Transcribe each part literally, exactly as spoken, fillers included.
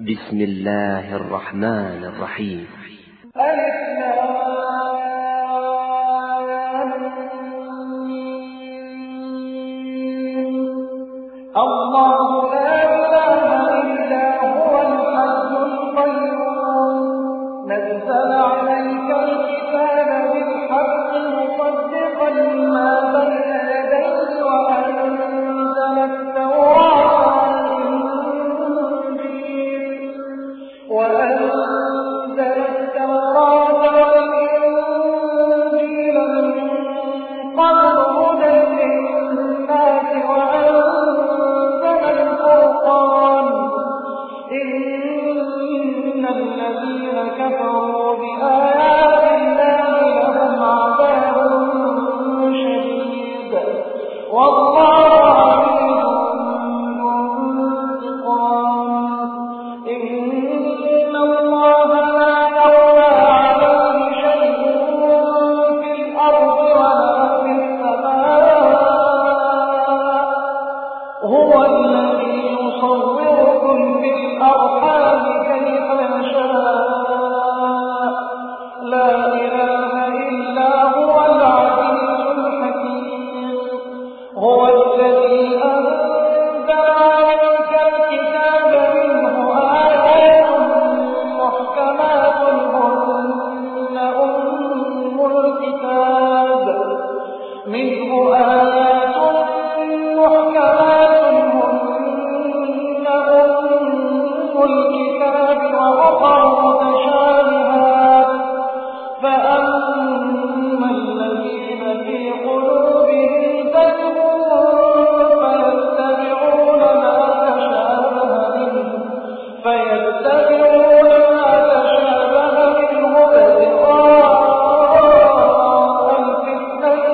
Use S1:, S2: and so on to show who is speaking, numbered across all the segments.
S1: بسم الله الرحمن الرحيم.
S2: الله لا إله إلا هو الحي القيوم نزل عليك الكتاب بالحق مصدقا لما بين يديه وأنزل التوراة والإنجيل وأنزل التوراة والإنجيل من قبل هدى للناس وأنزل الفرقان إن الذين كفروا بآيات الله لهم عذاب شديد والله عزيز ذو انتقام. إن الله لا يخفى عليه شيء في الأرض ولا في السماء هو الذي يصوركم في الأرحام كيف يشاء لا إله إلا هو العزيز الحكيم. هو الذي أنزل عليك الكتاب منه آيات محكمات هن أم الكتاب منه آيات محكمات هن أم الكتاب وأخر متشابهات فأما الذين في قلوبهم زيغ فيتبعون ما تشابه منه فيتبعون ما تشابه منه ابتغاء الفتنة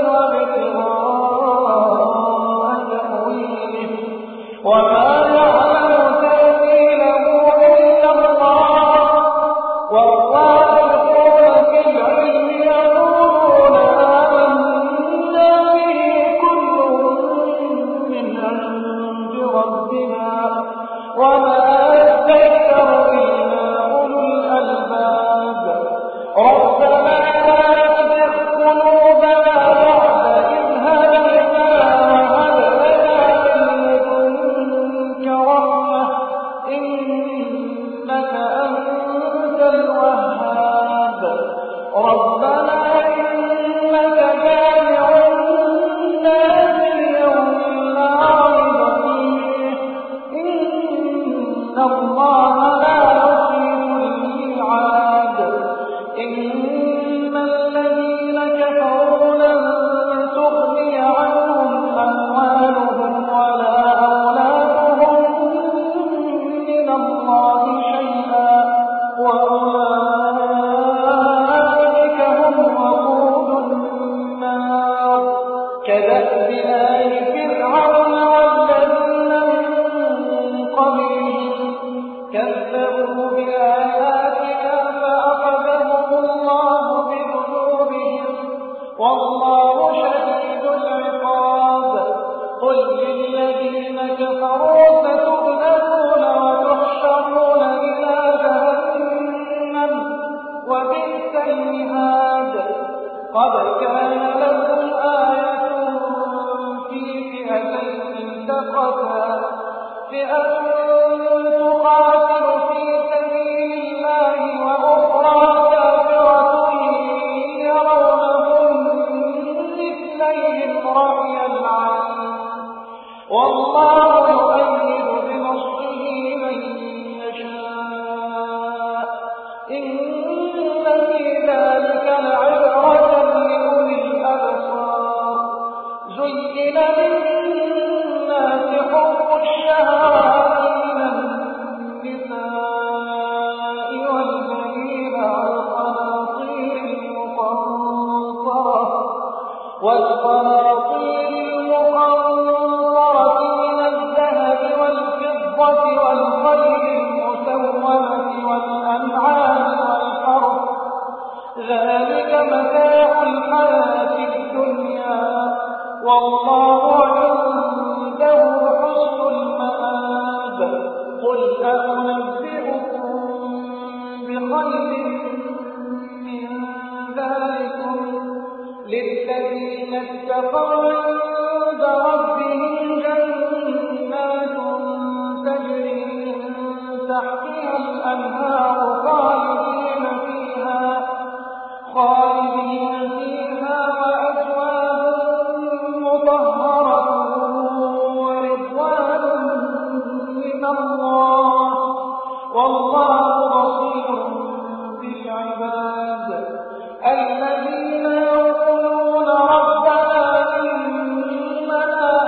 S2: وابتغاء تأويله وما يعلم تأويله إلا الله والراسخون في العلم يقولون آمنا به كل من عند ربنا وما يذكر إلا أولو الألباب. ربنا لا تزغ قلوبنا بعد إذ هديتنا وهب لنا من لدنك رحمة إنك أنت الوهاب. ربنا إنك جامع الناس ليوم لا ريب فيه إن الله لا يخلف الميعاد. إن الذين كفروا لن تغني عنهم أموالهم ولا أولادهم من الله شيئا وأولئك هم وقود النار. كدأب آل فرعون والذين من قبلهم كذبوا بآياتنا فأخذهم الله بذنوبهم والله شديد العقاب. قل للذين كفروا ستغلبون وتحشرون إلى جهنم وبئس المهاد. قد كان لكم آية في فئتين التقتا فئة تقاتل في سبيل الله وأخرى كافرة يرونهم مثليهم رأي العين والله يؤيد بنصره من يشاء. إن في ذلك لعبرة لأولي الأبصار. زين للناس حب الشهوات من النساء والبنين والقناطير المقنطرة والقناطير المقنطرة من الذهب والفضة والخيل المسومة والأنعام والحرث ذلك متاع الحياة الدنيا والله عنده حسن المآب. قل أنبئكم تحتها الأنهار خالدين فيها خالدين فيها وأزواج مطهرة ورضوان من الله والله بصير بالعباد الذين يقولون ربنا إننا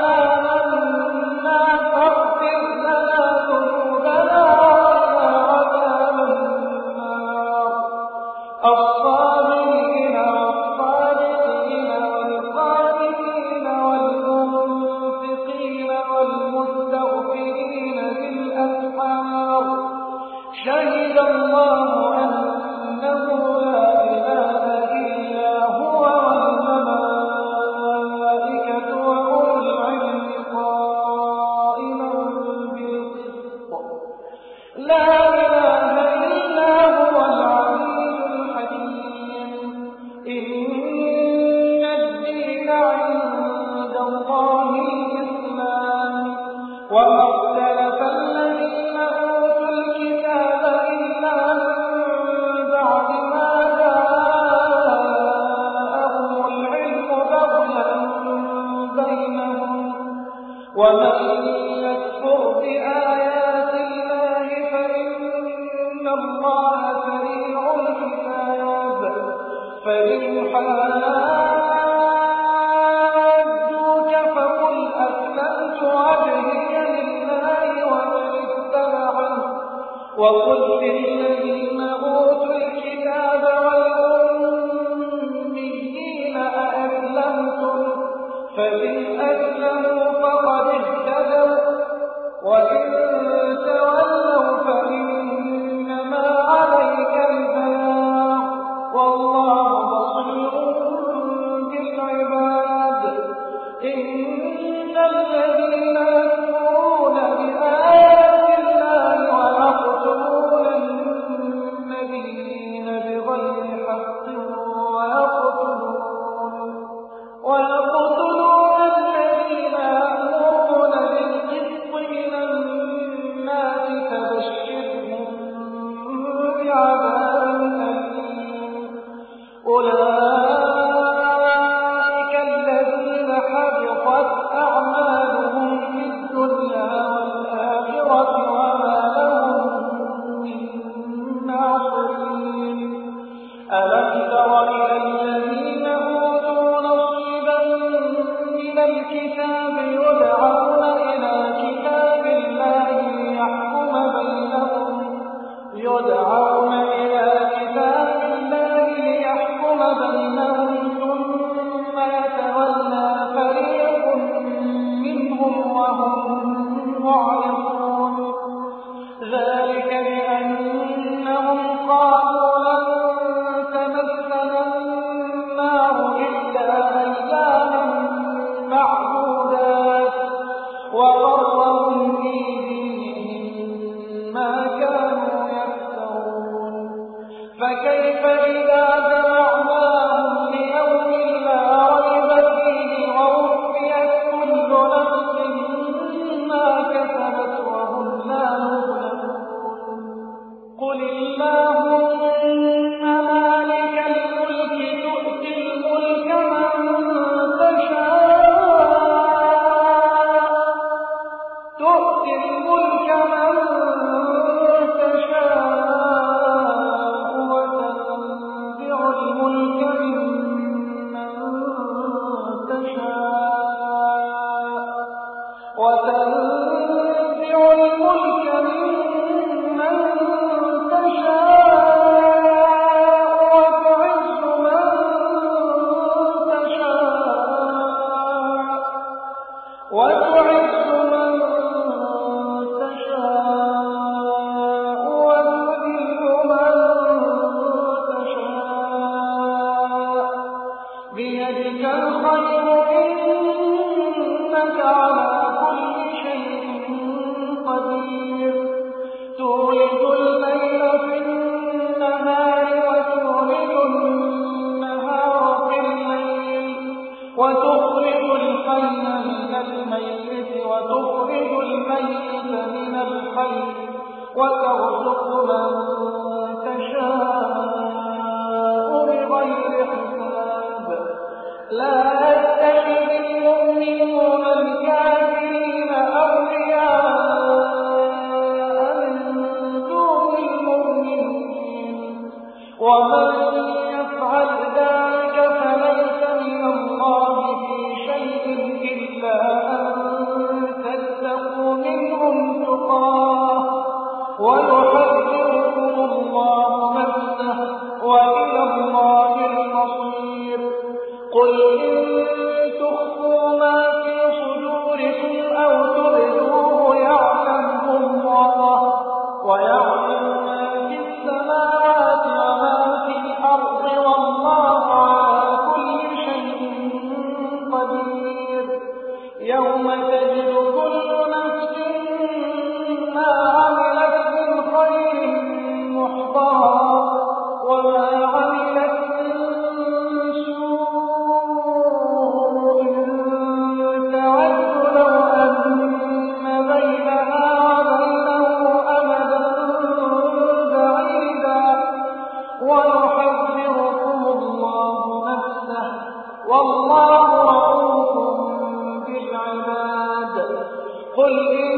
S2: آمنا فاغفر لنا ذنوبنا وقنا عذاب النار الصابرين والصادقين والقانتين والمنفقين والمستغفرين بالأسحار شهد الله أنه لا إله إلا هو والملائكة وأولو العلم قائما بالقسط لا إله إلا هو العزيز الحكيم إن الدين عند الله الإسلام وما اختلف الذين أوتوا الكتاب إلا من بعد ما جاءهم العلم بغيا بينهم ومن يكفر بآيات الله فإن الله سريع الحساب فإن حاجوك فقل أسلمت وجهي لله ومن اتبعني وقل للذين أوتوا الكتاب والأميين أأسلمتم فإن أسلموا فقد اهتدوا وإن تولوا فإنما عليك البلاغ والله بصير بالعباد إن الذين يكفرون بآيات الله ويقتلون النبيين بغير حق ويقتلون ويقتلون الذين يأمرون بالقسط من الناس فبشرهم بعذاب أليم أولئك الذين حبطت أعمالهم في الدنيا والآخرة وما لهم من ناصرين ألم تر إلى الذين أوتوا نصيبا من الكتاب يدعون إلى كتاب الله ليحكم بينهم يدعون إلى كتاب الله ليحكم بينهم ثم يتولى فريق منهم وهم معرضون ذلك بأنهم قالوا لن تمسنا النار إلا أياما معدودات وغرهم في دينهم ما كانوا يفترون فكيف إذا جمعناهم ليوم لا ريب فيه ووفيت كل نفس ما كسبت وهم لا يظلمون قل اللهم مالك الملك تؤتي الملك من تشاء تؤتي الملك من تشاء وتنزع الملك ممن تشاء وتنزع الملك ممن تشاء ومن يفعل ذلك فليس من الله في شيء إلا أن تتقوا منهم تقاه ويحذركم الله نفسه وإلى الله المصير. قل إن تخفوا ما في صدوركم أو تبدوه يعلمه الله ويعلم ما في السماوات وما في الأرض والله على كل شيء قدير. يوم تجد كل نفس ما عملت من خير محضرا وما عملت من سوء تود لو أن بينها وبينه أمدا بعيدا ويحذركم الله نفسه والله رؤوف بالعباد. قل إن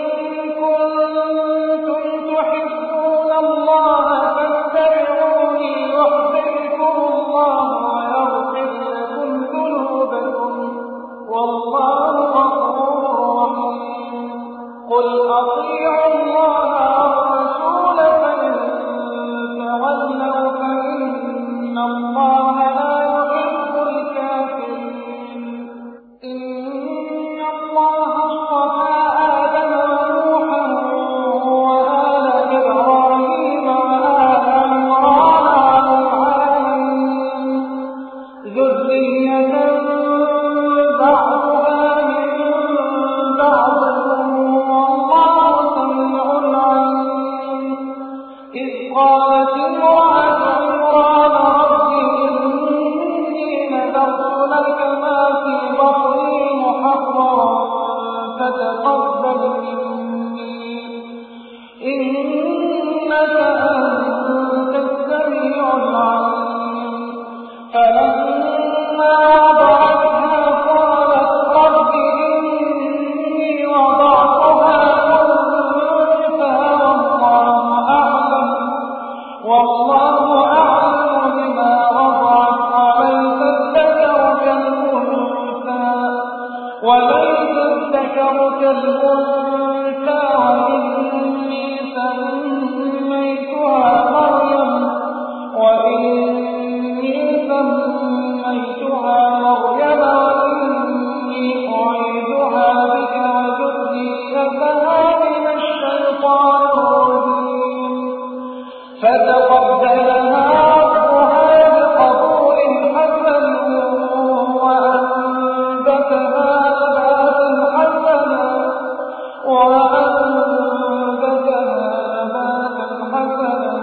S2: كنتم تحبون الله فاتبعوني يحببكم الله ويغفر لكم ذنوبكم والله غفور رحيم. قل أطيعوا الله والرسول فإن تولوا فإن الله لا يحب الكافرين. إن الله اصطفى آدم ونوحا وآل إبراهيم وآل عمران على العالمين ذرية بعضها من بعض والله سميع عليم. إذ قالت امرأة عمران رب إني نذرت لك ما في بطني محررا فتقبل مني إنك أنت السميع العليم. فلما وضعتها قالت رب إني وضعتها أنثى والله أعلم والله أعلم بما وضعت وليس الذكر كالأنثى وليس الذكر كالأنثى وإني سميتها مريم وإني سميتها مريم وإني أعيذها بك وذريتها من الشيطان الرجيم. فتقبلها ربها بقبول حسن وأنبتها نباتا حسنا وأنبتها نباتا حسنا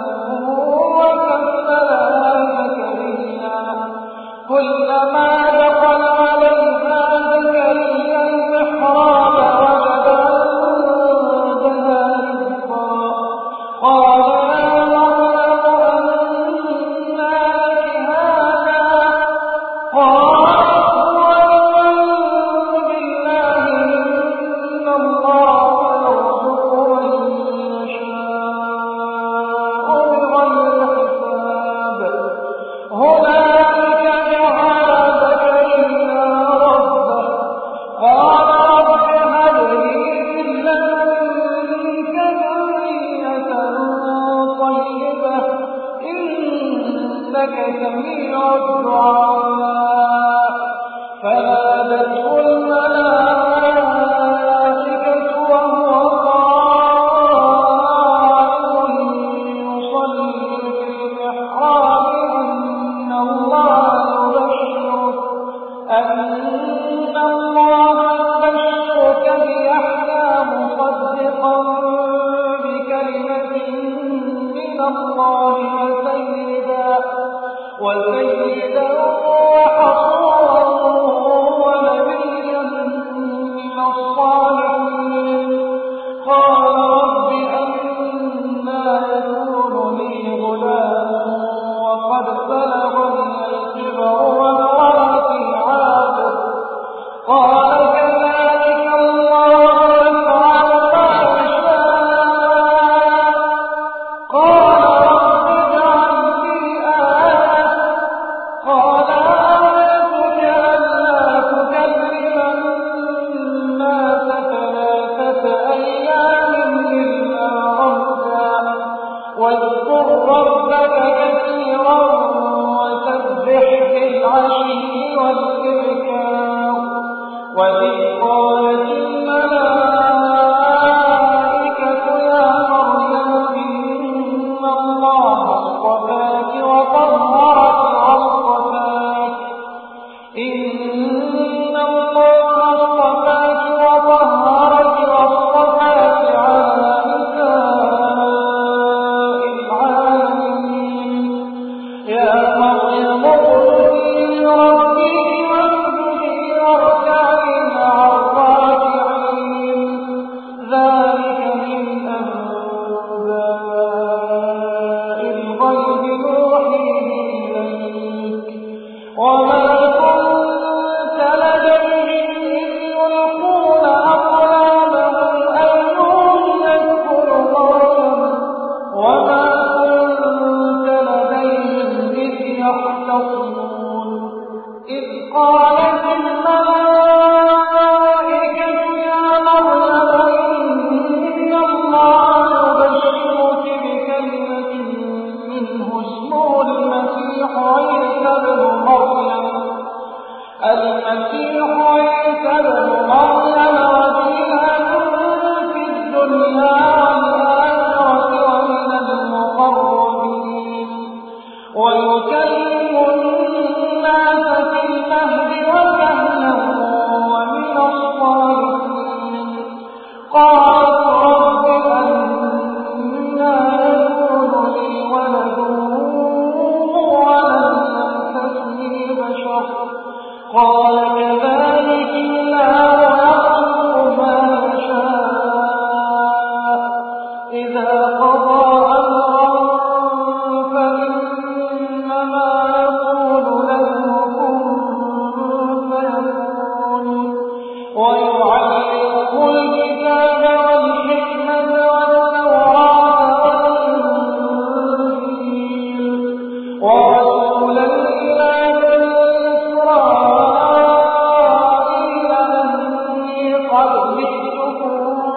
S2: وكفلها زكريا كلما دخل عليها زكريا المحراب وجد عندها رزقا قال يا مريم أنى لك هذا قالت هو من عند الله إن الله يرزق من يشاء بغير حساب. هنالك دعا زكريا ربه قال رب هب لي من لدنك ذرية طيبة إنك سميع الدعاء. فنادته الملائكة وهو قائم يصلي في المحراب أن الله يبشرك أن الله يبشرك بيحيى مصدقا بكلمة من الله وسيدا وسيدا وحصورا ونبيا من الصالحين. قال رب أنى يكون لي غلام وقد بلغني الكبر وامرأتي عاقر قال كذلك الله يفعل ما يشاء. قال رب اجعل لي واذكر ربك كثيرا وسبح بالعشي والإبكار وإذ قالت الملائكة يا مريم إن الله اصطفاك وطهرك واصطفاك إن الله اصطفاك وطهرك واصطفاك على نساء العالمين يا مريم اقنتي لربك واسجدي واركعي مع الراكعين ذلك من أنباء الغيب نوحيه إليك وما كنت لديهم إذ يلقون أقلامهم أيهم يكفر مريم وما كنت لديهم إذ يختصمون إذ قالت الملائكة يا مريم إن الله يبشرك بكلمة منه اسمه المسيح عيسى بن مريم المسيح عيسى بن مريم وجيها في الدنيا والآخرة ومن المقربين ويكلم الناس في المهد وكهلا ومن الصالحين قالت رب أنى يكون لي ولد ولم يمسسني بشر قال كذلك الله يخلق ما يشاء إذا قضى أمرا فإنما يقول له كن فيكون ويعلمه الكتاب والحكمة والتوراة والإنجيل ورسولا إلى بني إسرائيل أني قد جئتكم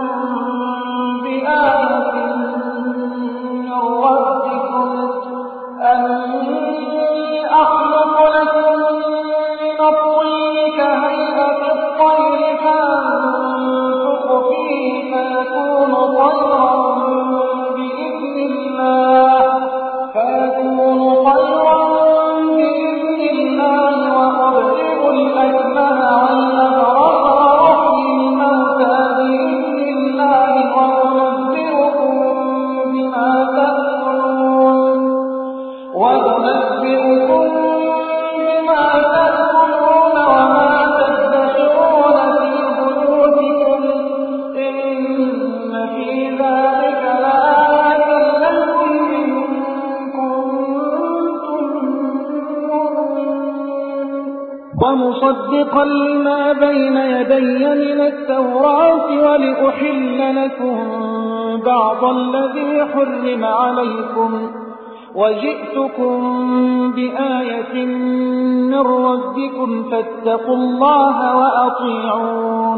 S2: بآية من ربكم أني أخلق لكم من الطين كهيئة الطير فأنفخ فيه فيكون طيرا بإذن الله فيكون طيرا بإذن الله وأبرئ الأكمه والأبرص وأحيي الموتى بإذن الله وأنبئكم بما تأكلون وأنبئكم بما تأكلون وما تدخرون في بيوتكم إن في ذلك لآية لكم إن كنتم مؤمنين ومصدقا لما بين يدي من التوراة ولأحل لكم بعض الذي حرم عليكم وجئتكم بآية من ربكم فاتقوا الله وأطيعون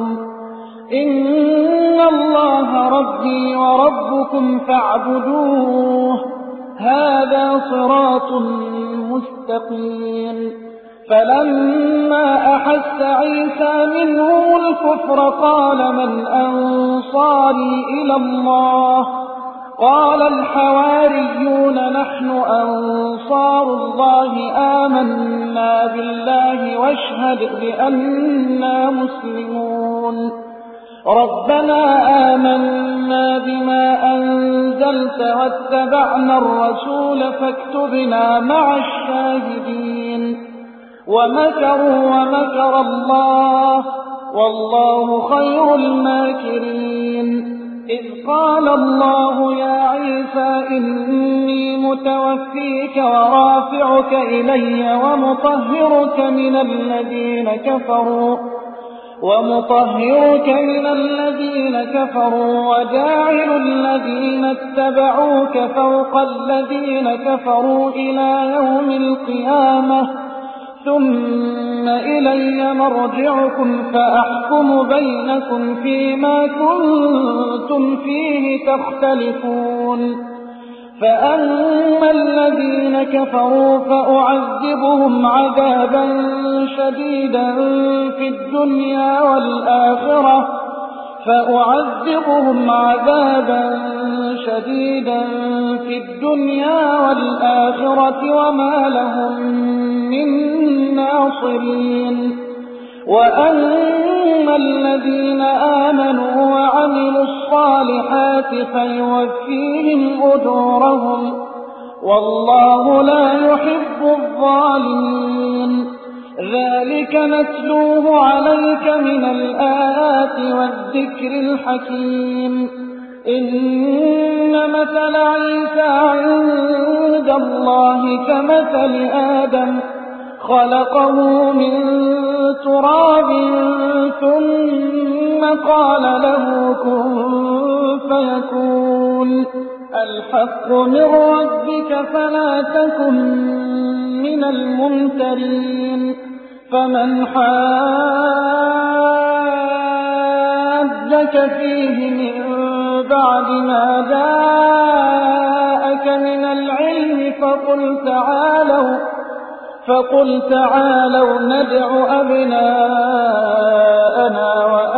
S2: إن الله ربي وربكم فاعبدوه هذا صراط مستقيم فلما أحس عيسى منهم الكفر قال من أنصاري إلى الله قال الحواريون نحن أنصار الله آمنا بالله واشهد بأننا مسلمون ربنا آمنا بما أنزلت واتبعنا الرسول فاكتبنا مع الشاهدين ومكروا ومكر الله والله خير الماكرين إذ قال الله يا عيسى إني متوفيك ورافعك إلي ومطهرك من الذين كفروا ومطهرك من الذين كفروا وجاعل الذين اتبعوك فوق الذين كفروا إلى يوم القيامة ثم إلي مرجعكم فأحكم بينكم فيما كنتم فيه تختلفون فأما الذين كفروا فأعذبهم عذابا شديدا في الدنيا والآخرة فأعذبهم عذابا شديدا في الدنيا والآخرة وما لهم من ناصرين. وأما الذين آمنوا وعملوا الصالحات فيوفيهم أجورهم والله لا يحب الظالمين. ذلك نتلوه عليك من الآيات والذكر الحكيم. إن مثل عيسى عند الله كمثل آدم خلقه من تراب ثم قال له كن فيكون. الحق من ربك فلا تكن من الممترين. فمن حاجك فيه من بعد ما جاءك من العلم فقل تعالوا فقل تعالوا ندع أبناءنا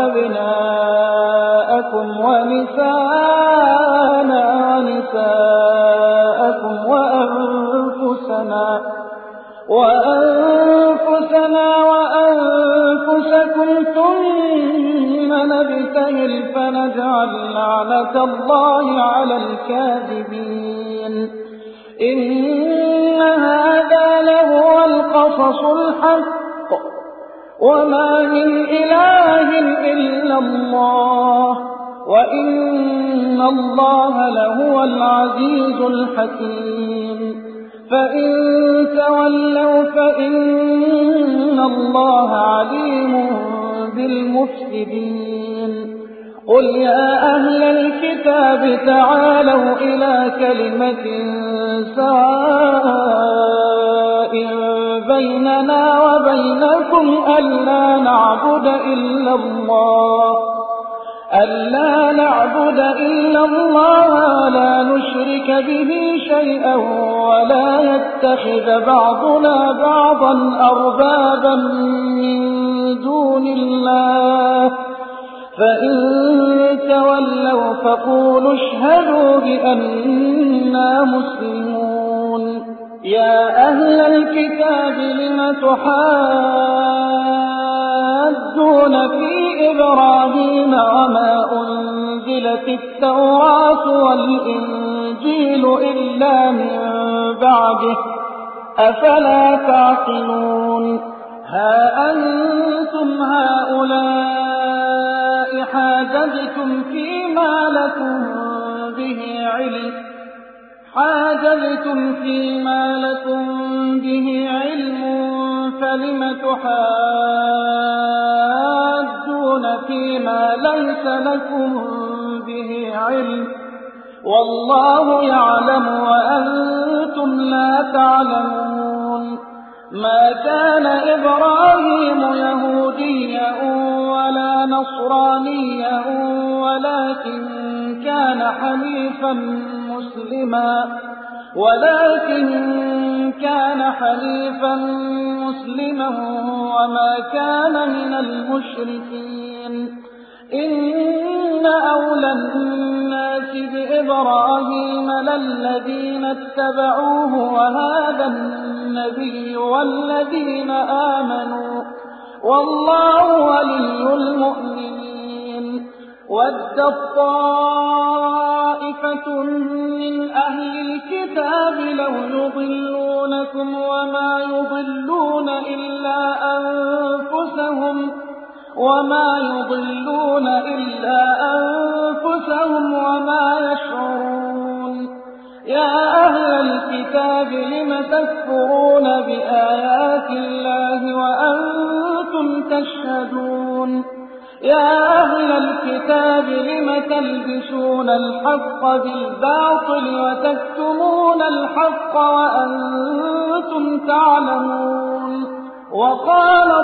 S2: وأبناءكم ونساءنا ونساءكم وأنفسنا وأنفسنا وأنفسكم ثم نبتهل فنجعل لعنة الله على الكاذبين. إن هذا لهو القصص الحق وما من إله إلا الله وإن الله لهو العزيز الحكيم. فإن تولوا فإن الله عليم بالمفسدين. قل يا أهل الكتاب تعالوا إلى كلمة سواء بيننا وبينكم ألا نعبد إلا الله ألا نعبد إلا الله ولا نشرك به شيئا ولا يتخذ بعضنا بعضا أربابا من دون الله. فإن تولوا فقولوا اشهدوا بأننا مسلمون. يا أهل الكتاب لم تحاجون في إبراهيم وما أنزلت التوراة والإنجيل إلا من بعده أفلا تعقلون. ها أنتم هؤلاء حاججتم فيما لكم به علم حاججتم فيما لكم به علم فلم تحاجون فيما ليس لكم به علم والله يعلم وأنتم لا تعلمون. ما كان إبراهيم يهوديا ولا نصرانيا ولكن كان حنيفا مسلما ولكن كان حنيفا مسلما وما كان من المشركين. إن أولى الناس بإبراهيم للذين اتبعوه وهذا النبي والذين آمنوا والله ولي المؤمنين. ود طائفة من أهل الكتاب لو يضلونكم وما يضلون إلا أنفسهم وما يضلون إلا أنفسهم وما يشعرون. يا أهل الكتاب لم تكفرون بآيات الله وأنتم تشهدون. يا أهل الكتاب لم تلبسون الحق بالباطل وتكتمون الحق وأنتم تعلمون. وقالت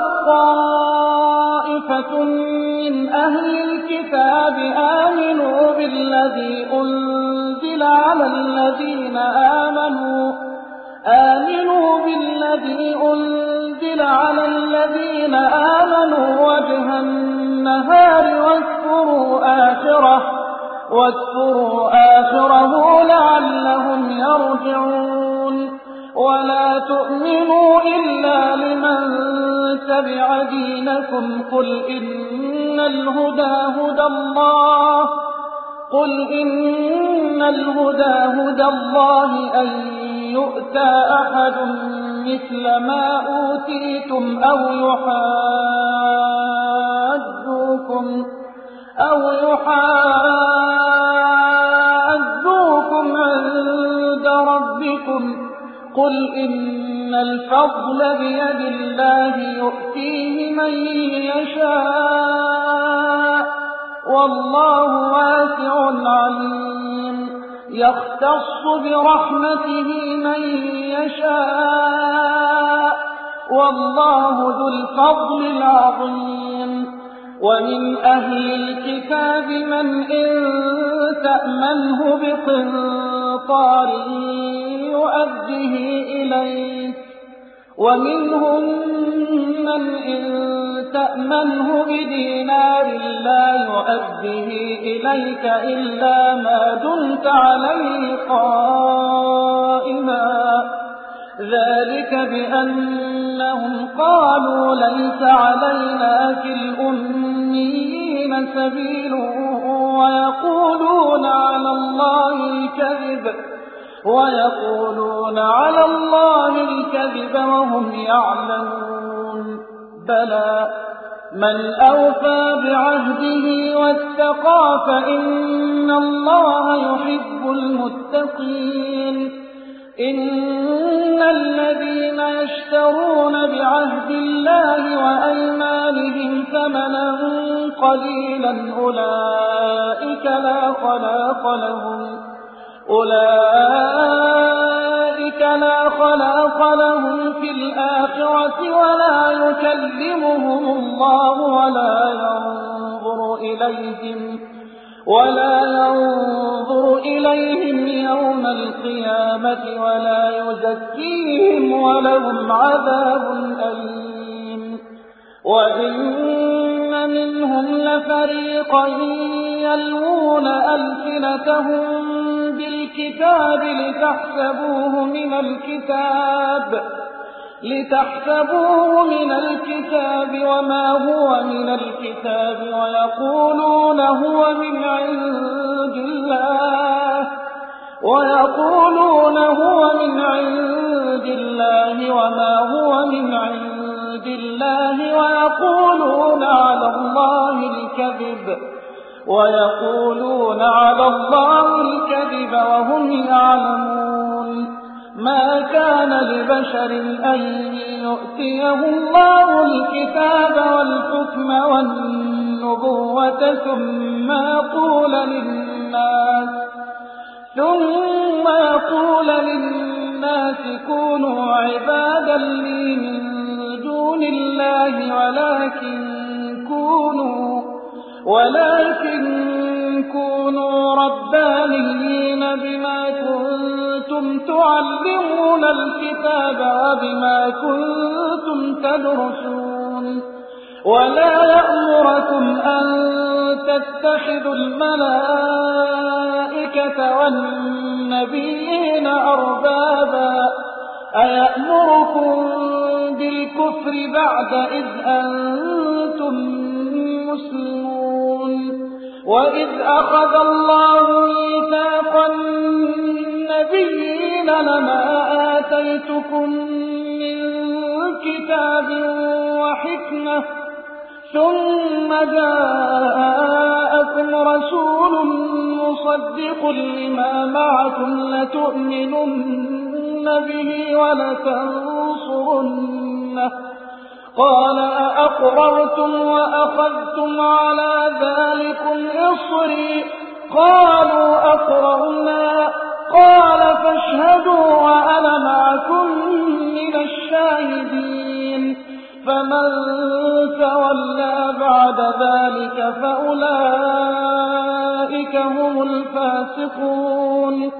S2: طائفة من أهل الكتاب آمنوا بالذي أنزل أنزل على الذين آمنوا آمنوا بالذي أنزل على الذين آمنوا وجه النهار واذكروا آخره واذكروا آخره لعلهم يرجعون ولا تؤمنوا إلا لمن تبع دينكم قل إن الهدى هدى الله قل إن الهدى هدى الله أن يؤتى أحد مثل ما أوتيتم أو يحاجوكم أو يحاجوكم عند ربكم قل إن الفضل بيد الله يؤتيه من يشاء والله واسع عليم يختص برحمته من يشاء والله ذو الفضل العظيم ومن أهل الكتاب من إن تأمنه بقنطار يؤديه إليك ومنهم من إن تأمنه بدينار لا يؤديه إليك إلا ما دمت عليه قائما ذلك بأنهم قالوا ليس علينا في الأميين سبيل ويقولون على الله الكذب ويقولون على الله الكذب وهم يعلمون بلى من أوفى بعهده واتقى فإن الله يحب المتقين إن الذين يشترون بعهد الله وأيمانهم ثمنا قليلا أولئك لا خلاق لهم أولئك لا خلاق لهم في الآخرة ولا يكلمهم الله ولا ينظر إليهم ولا ينظر إليهم يوم القيامة ولا يزكيهم ولهم عذاب أليم وإن منهم لفريقا يلوون ألسنتهم بالكتاب لتحسبوه من الكتاب لتحسبوه من الكتاب وما هو من الكتاب ويقولون هو من عند الله ويقولون هو من عند الله وما هو من عند الله ويقولون على الله الكذب ويقولون على الله الكذب وهم يعلمون ما كان لبشر أن يؤتيه الله الكتاب والحكم والنبوة ثم يقول للناس ثم يقول للناس كونوا عبادا لي من دون الله ولكن كونوا ولكن كونوا ربانيين بما كنتم تعلمون الكتاب وبما كنتم تدرسون ولا يأمركم أن تتخذوا الملائكة والنبيين أربابا أيأمركم بالكفر بعد إذ أنتم مسلمون وإذ أخذ الله ميثاق النبيين لما آتيتكم من كتاب وحكمة ثم جاءكم رسول مصدق لما معكم لتؤمنن به ولتنصرنه قال أأقررتم وأخذتم على ذلكم إصري قالوا أقررنا قال فاشهدوا وأنا معكم من الشاهدين فمن تولى بعد ذلك فأولئك هم الفاسقون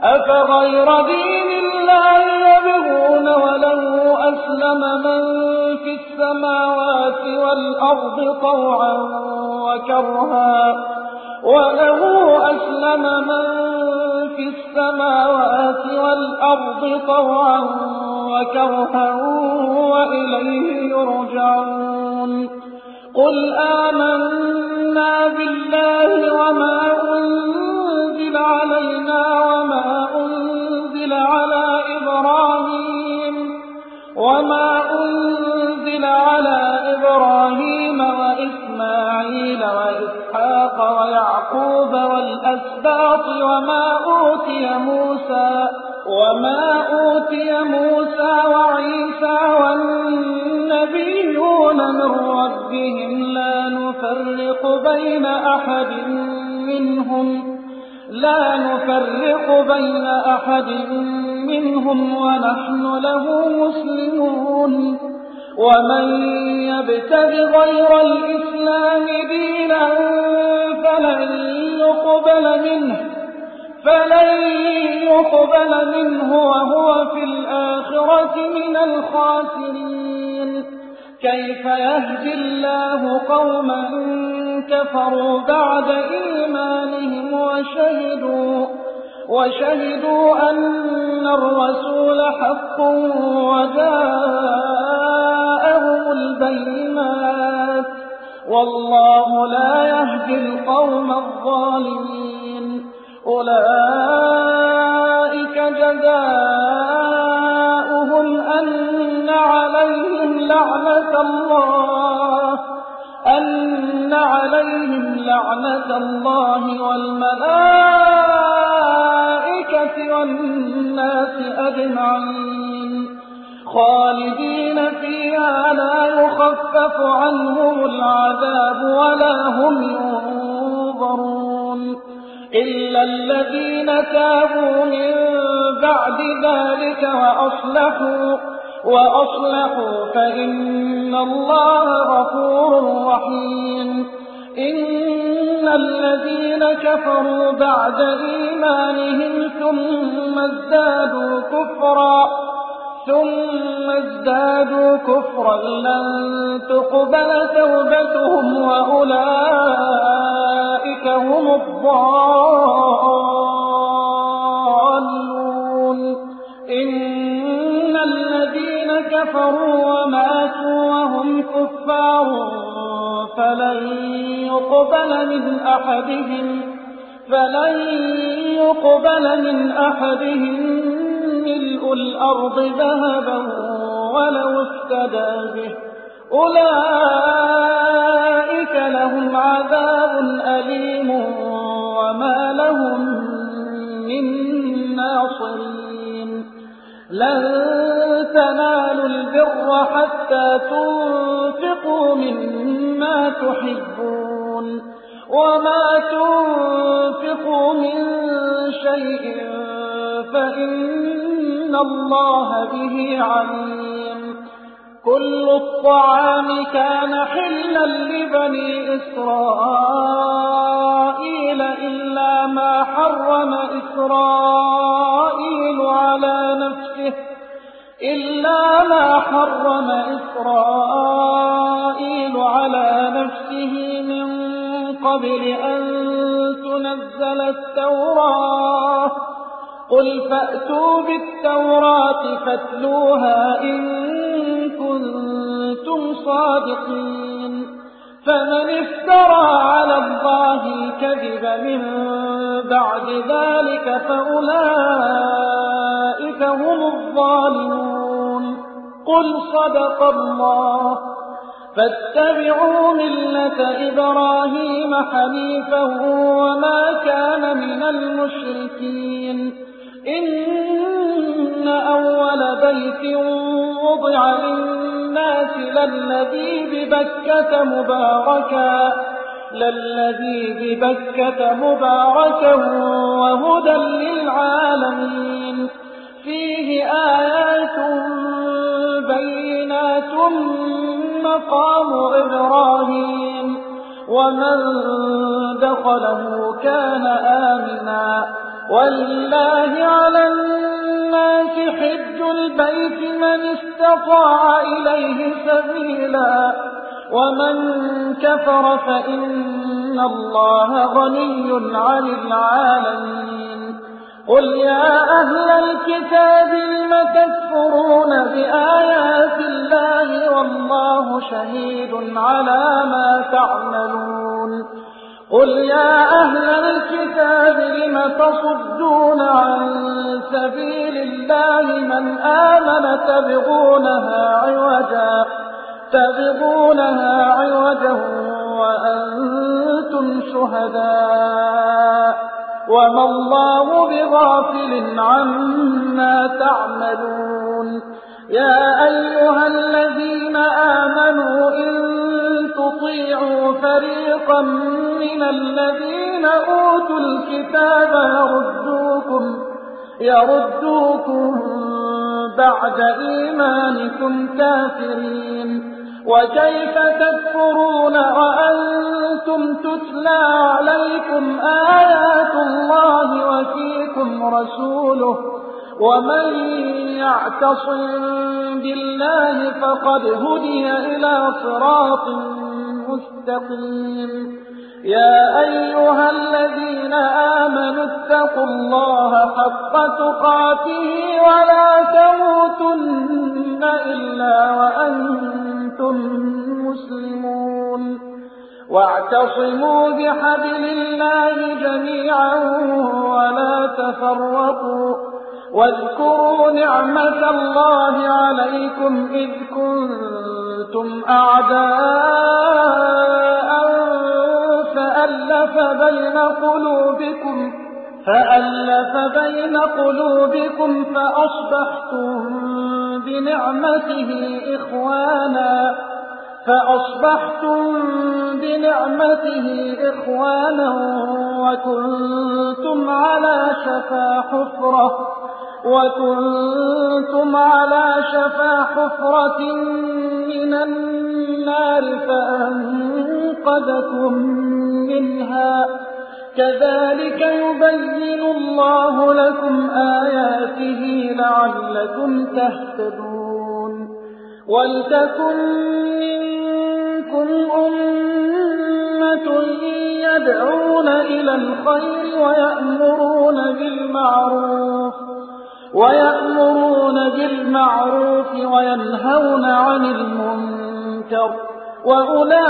S2: أفغير دين الله يبغون وله أسلم من في السماوات والأرض طوعا وكرها وله أسلم من في السماوات والأرض طوعا وكرها وإليه يرجعون قل آمنا بالله وما أنزل علينا وما أنزل على إبراهيم وما أنزل على إبراهيم وإسماعيل وإسحاق ويعقوب والأسباط وما أوتي موسى وما أوتي موسى وعيسى والنبيون من ربهم لا نفرق بين أحد منهم لا نفرق بين أحد منهم ونحن له مسلمون ومن يبتغ غير الإسلام دينا فلن يقبل منه فلن يقبل منه وهو في الآخرة من الخاسرين كيف يهدي الله قوما كفروا بعد إيمانهم وشهدوا وشهدوا أن الرسول حق وجاءهم البينات والله لا يهدي القوم الظالمين أولئك جزاؤهم أن عليهم لعنة الله أن عليهم لعنة الله والملائكة والناس أجمعين خالدين فيها لا يخفف عنهم العذاب ولا هم ينظرون إلا الذين تابوا من بعد ذلك وأصلحوا وأصلحوا فإن الله غفور رحيم إن الذين كفروا بعد إيمانهم ثم ازدادوا كفرا ثم ازدادوا كفرا لن تقبل توبتهم وأولئك هم الضالون إن الذين كفروا وماتوا وهم كفار فلن يقبل من أحدهم فلن يقبل من أحدهم ملء الأرض ذهبا ولو افتدى به أولئك لهم عذاب أليم وما لهم من ناصرين لن تنالوا البر حتى تنفقوا مما تحبون وما تنفقوا من شيء فإن الله به عليم كل الطعام كان حلا لبني إسرائيل إلا ما حرم إسرائيل على نفسه إلا ما حرم إسرائيل على نفسه من قبل أن تنزل التوراة قل فأتوا بالتوراة فاتلوها إن كنتم صادقين فمن افترى على الله الكذب من بعد ذلك فأولئك هم الظالمون قل صدق الله فاتبعوا ملة إبراهيم حنيفا وما كان من المشركين إن أول بيت وضع للناس للذي ببكة مباركا للذي ببكة مباركا وهدى للعالمين فيه آيات بينات مقام إبراهيم ومن دخله كان آمنا ولله على الناس حج البيت من استطاع إليه سبيلا ومن كفر فإن الله غني عن العالمين. قل يا أهل الكتاب لم تكفرون بآيات الله والله شهيد على ما تعملون. قل يا أهل الكتاب لم تصدون عن سبيل الله من آمن تبغونها عوجا تبغونها عوجا وأنتم شهداء وما الله بغافل عما تعملون. يا أيها الذين آمنوا إن تطيعوا فريقا من الذين أوتوا الكتاب يردوكم يردوكم بعد إيمانكم كافرين وكيف تكفرون وأنتم تتلى عليكم آيات الله وفيكم رسوله ومن يعتصم بالله فقد هدي إلى صراط مستقيم. يا أيها الذين آمنوا اتقوا الله حق تقاته ولا تموتن إلا وأنتم مسلمون. واعتصموا بحبل الله جميعا ولا تفرقوا واذكروا نعمة الله عليكم إذ كنتم أعداء فألف بين قلوبكم فألف بين قلوبكم فأصبحتم بنعمته إخوانا فأصبحتم بنعمته إخوانا وكنتم على شفا حفرة وكنتم على شفا حفرة من النار فأنقذكم منها. كذلك يبين الله لكم آياته لعلكم تهتدون. ولتكن منكم أمة يدعون إلى الخير ويأمرون بالمعروف ويأمرون بالمعروف وينهون عن المنكر وأولئك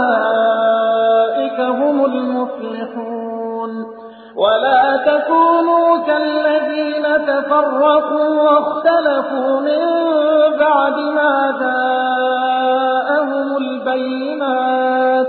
S2: هم المفلحون. ولا تكونوا كالذين تفرقوا واختلفوا من بعد ما جاءهم البينات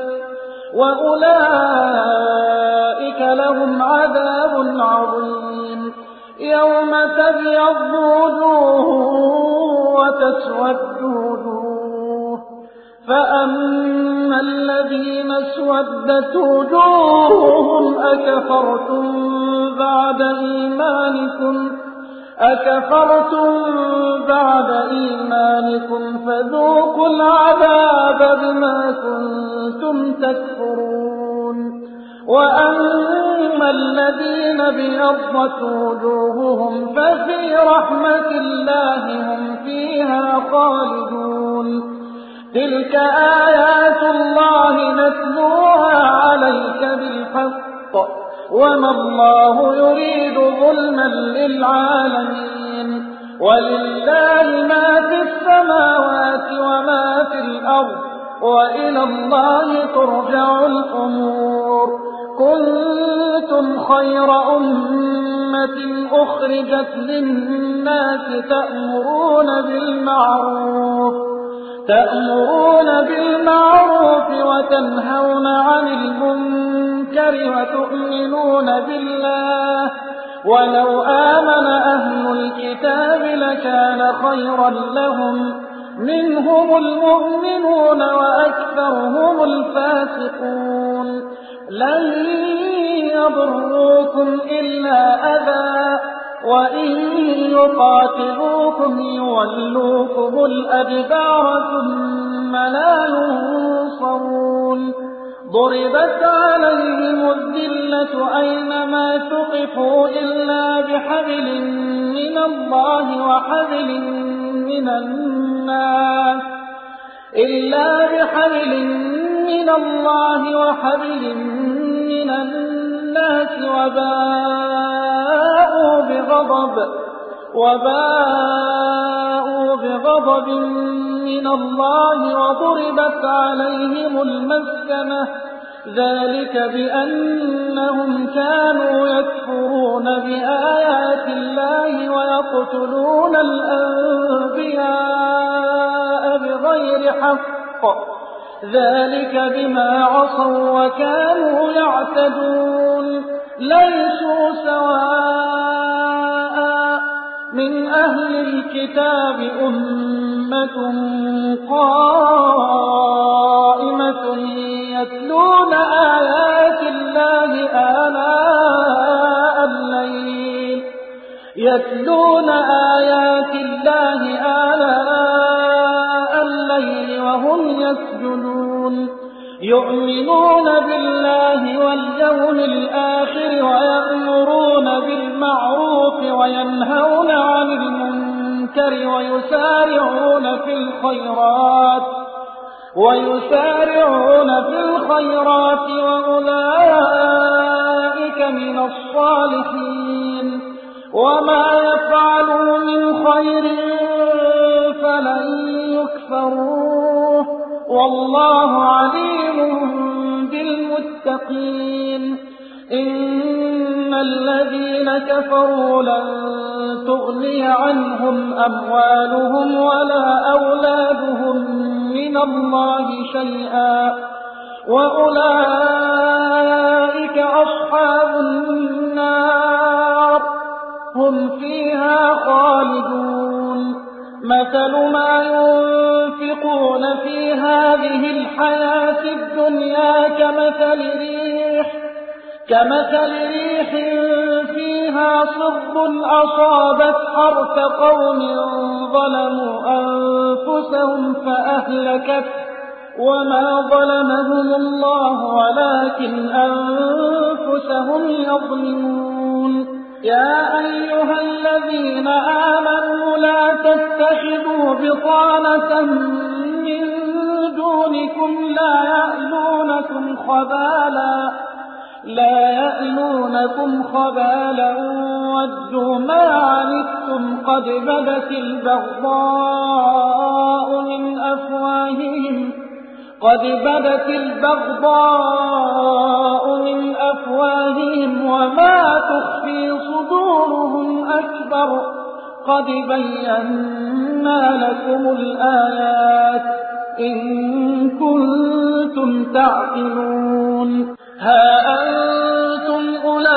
S2: وأولئك لهم عذاب عظيم. يوم تبيض وجوه وتسود وجوه فأما الذين اسودت وجوههم أكفرتم بعد إيمانكم أكفرتم بعد إيمانكم فذوقوا العذاب بما كنتم تكفرون. وأما الذين ابيضت وجوههم ففي رحمة الله هم فيها خالدون. تلك آيات الله نتلوها عليك بالحق وما الله يريد ظلما للعالمين. ولله ما في السماوات وما في الأرض وإلى الله ترجع الأمور. كنتم خير أمة أخرجت للناس تأمرون بالمعروف تأمرون بالمعروف وتنهون عن المنكر وتؤمنون بالله. ولو آمن أهل الكتاب لكان خيرا لهم منهم المؤمنون وأكثرهم الفاسقون. لن يضروكم إلا أذى وإن يقاتلوكم يولوكم الأدبار ثم لا ينصرون. ضربت عليهم الذلة أينما ثقفوا إلا بحبل من الله وحبل من الناس إلا بحبل من الله وحبل من الناس وباءوا بغضب وباءوا بغضب من الله وضربت عليهم المسكنة ذلك بأنهم كانوا يكفرون بآيات الله ويقتلون الأنبياء بغير حق ذلك بما عصوا وكانوا يعتدون ليسوا سواء من أهل الكتاب أمة قائمة يتلون آيات الله آلاء الليل يتلون آيات الله آلاء الليل وهم يسجدون يؤمنون بالله واليوم الآخر ويأمرون بالمعروف وينهون عن المنكر ويسارعون في الخيرات ويسارعون في الخيرات وأولئك من الصالحين وما يفعلوا من خير فلن يكفروه والله عليم بالمتقين إن الذين كفروا لن تغني عنهم أموالهم ولا أولادهم من الله شيئا وأولئك أصحاب النار هم فيها خالدون مثل ما ينفقون في هذه الحياة الدنيا كمثل ريح كمثل ريح فيها صر أصابت حرث قوم ظلموا أنفسهم فأهلكت وما ظلمهم الله ولكن أنفسهم يظلمون يا أيها الذين آمنوا لا تتخذوا بطانة من دونكم لا يألونكم خبالا لا يألونكم خبالا ودوا ما عنتم قد بدت البغضاء من أفواههم قد بدت البغضاء من أفواههم وما تخفي صدورهم أكبر قد بينا لكم الآيات إن كنتم تعقلون ها أنتم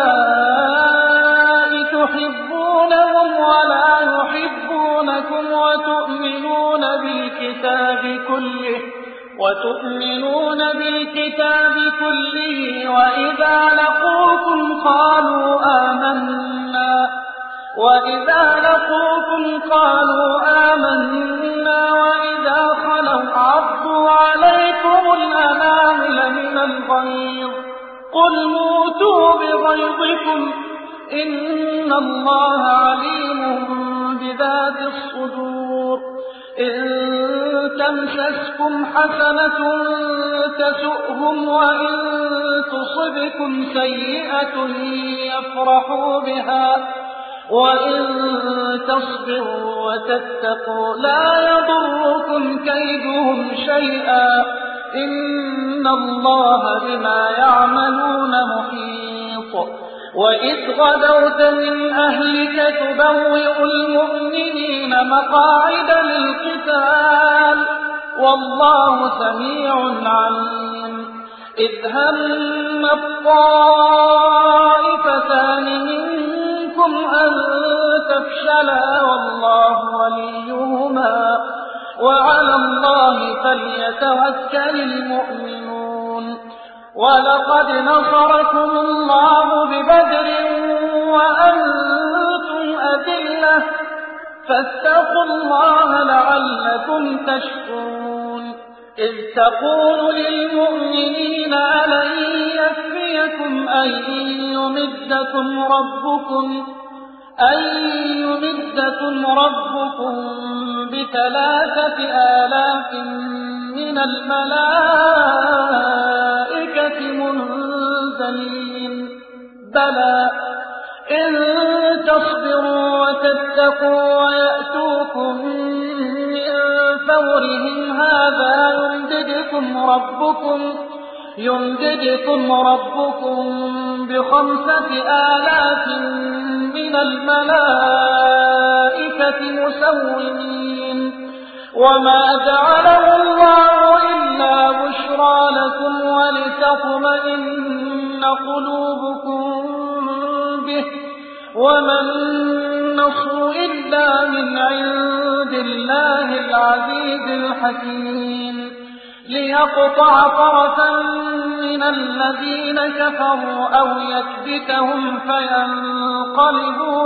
S2: أولئك تحبونهم ولا يحبونكم وتؤمنون بالكتاب كله وتؤمنون بالكتاب كله وإذا لقوكم قالوا آمنا وإذا لقوكم قالوا آمنا وإذا خلوا عضوا عليكم الأنامل من الغيظ قل موتوا بغيظكم إن الله عليم بذات الصدور إن تمسسكم حسنة تسؤهم وإن تصبكم سيئة يفرحوا بها وإن تصبروا وتتقوا لا يضركم كيدهم شيئا إن الله بما يعملون محيط وإذ غدوت من أهلك تبوئ المؤمنين مقاعد للقتال والله سميع عليم إذ هم الطائفتان منكم أن تفشلا والله وليهما وعلى الله فليتوكل المؤمنون ولقد نصركم الله ببدر وأنتم أذلة فاتقوا الله لعلكم تشكرون إذ تقول للمؤمنين ألن يكفيكم أن يمدكم ربكم أن يمدكم ربكم بثلاثة آلاف من الملائكة منزلين بلى إن تصبروا وتتقوا ويأتوكم من فورهم هذا يمددكم ربكم يمددكم ربكم بخمسة آلاف من الملائكة مسومين وما جعله الله إلا بشرى لكم ولتطمئن قلوبكم به وما النصر إلا من عند الله العزيز الحكيم ليقطع طرفا من الذين كفروا أو يكبتهم فينقلبوا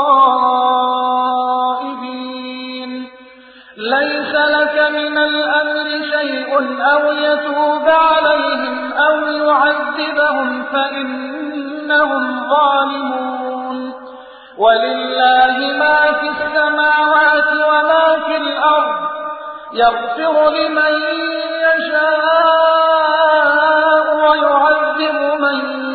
S2: خائبين ليس لك من الأمر شيء أو يتوب عليهم أو يعذبهم فإنهم ظالمون ولله ما في السماوات وما في الأرض يغفر لمن يشاء ويعذب من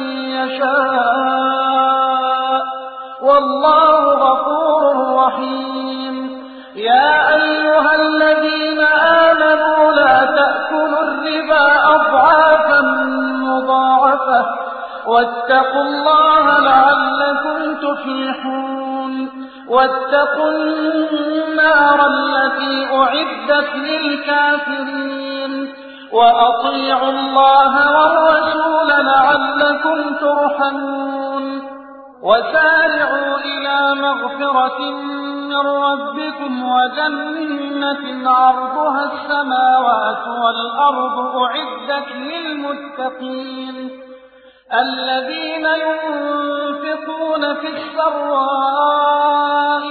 S2: يشاء والله غفور رحيم يا أيها الذين آمنوا لا تأكلوا الربا أضعافا مضاعفة واتقوا الله لعلكم تفلحون واتقوا النار التي أعدت للكافرين وأطيعوا الله والرسول لعلكم ترحمون وسارعوا إلى مغفرة من ربكم وجنة عرضها السماوات والأرض أعدت للمتقين الذين ينفقون في السراء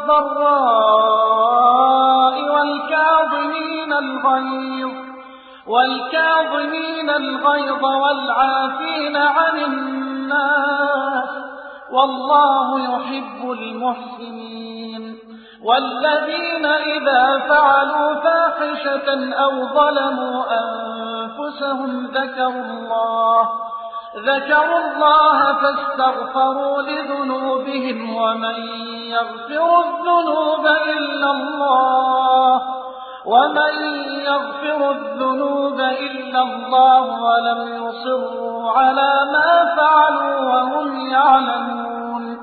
S2: والضراء والكاظمين الغيظ والكاظمين الغيظ والعافين عن الناس والله يحب المحسنين والذين إذا فعلوا فاحشة أو ظلموا أنفسهم ذكروا الله ذكروا الله فاستغفروا لذنوبهم ومن يغفر الذنوب إلا الله ومن يغفر الذنوب إلا الله ولم يصروا على ما فعلوا وهم يعلمون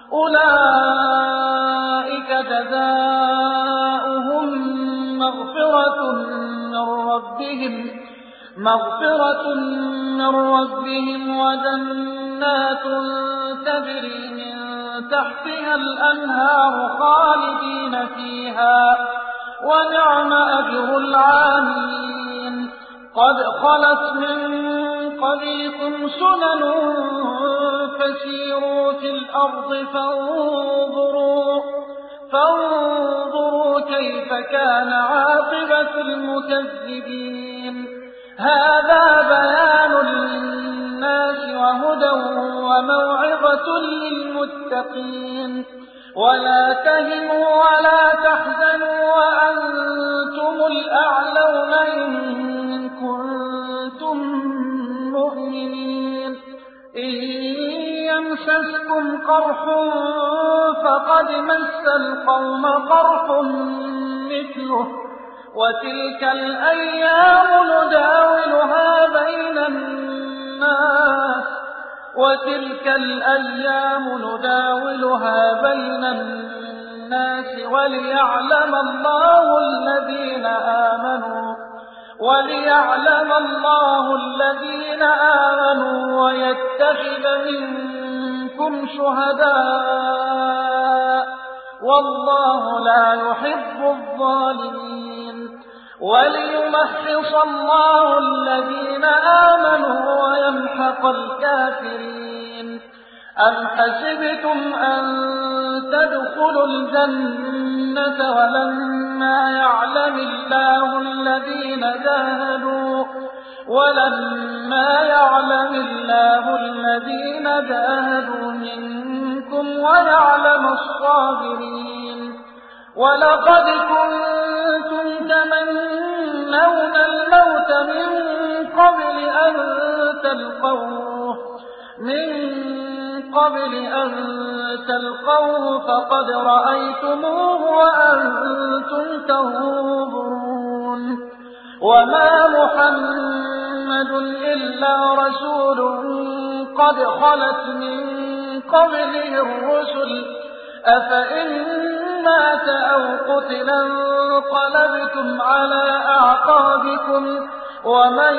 S2: أولئك جزاؤهم مغفرة من ربهم مغفرة من ربهم وجنات تجري من تحتها الأنهار خالدين فيها ونعم أجر العاملين قد خلت من قبلكم سنن فسيروا في الأرض فانظروا فانظروا كيف كان عاقبة المكذبين هذا بيان للناس وهدى وموعظة للمتقين ولا تهنوا ولا تحزنوا وأنتم الأعلون إن كنتم مؤمنين إن يمسسكم قرح فقد مس القوم قرح مثله وتلك الأيام نداولها بين الناس وتلك الأيام نداولها بين الناس وليعلم الله الذين آمنوا وليعلم الله الذين آمنوا ويتخذ منكم شهداء والله لا يحب الظالمين وليمحص الله الذين آمنوا ويمحق الكافرين أم حسبتم أن تدخلوا الجنة الجنة ولما يعلم الله الذين جاهدوا ولما يعلم الله الذين جاهدوا منكم ويعلم الصابرين. ولقد كنتم تمنون الموت من قبل أن تلقوه من قبل أن تلقوه فقد رأيتموه وأنتم تنظرون. وما محمد إلا رسول قد خلت من قبله الرسل أفإن مات أو قتلا انقلبتم على أعقابكم ومن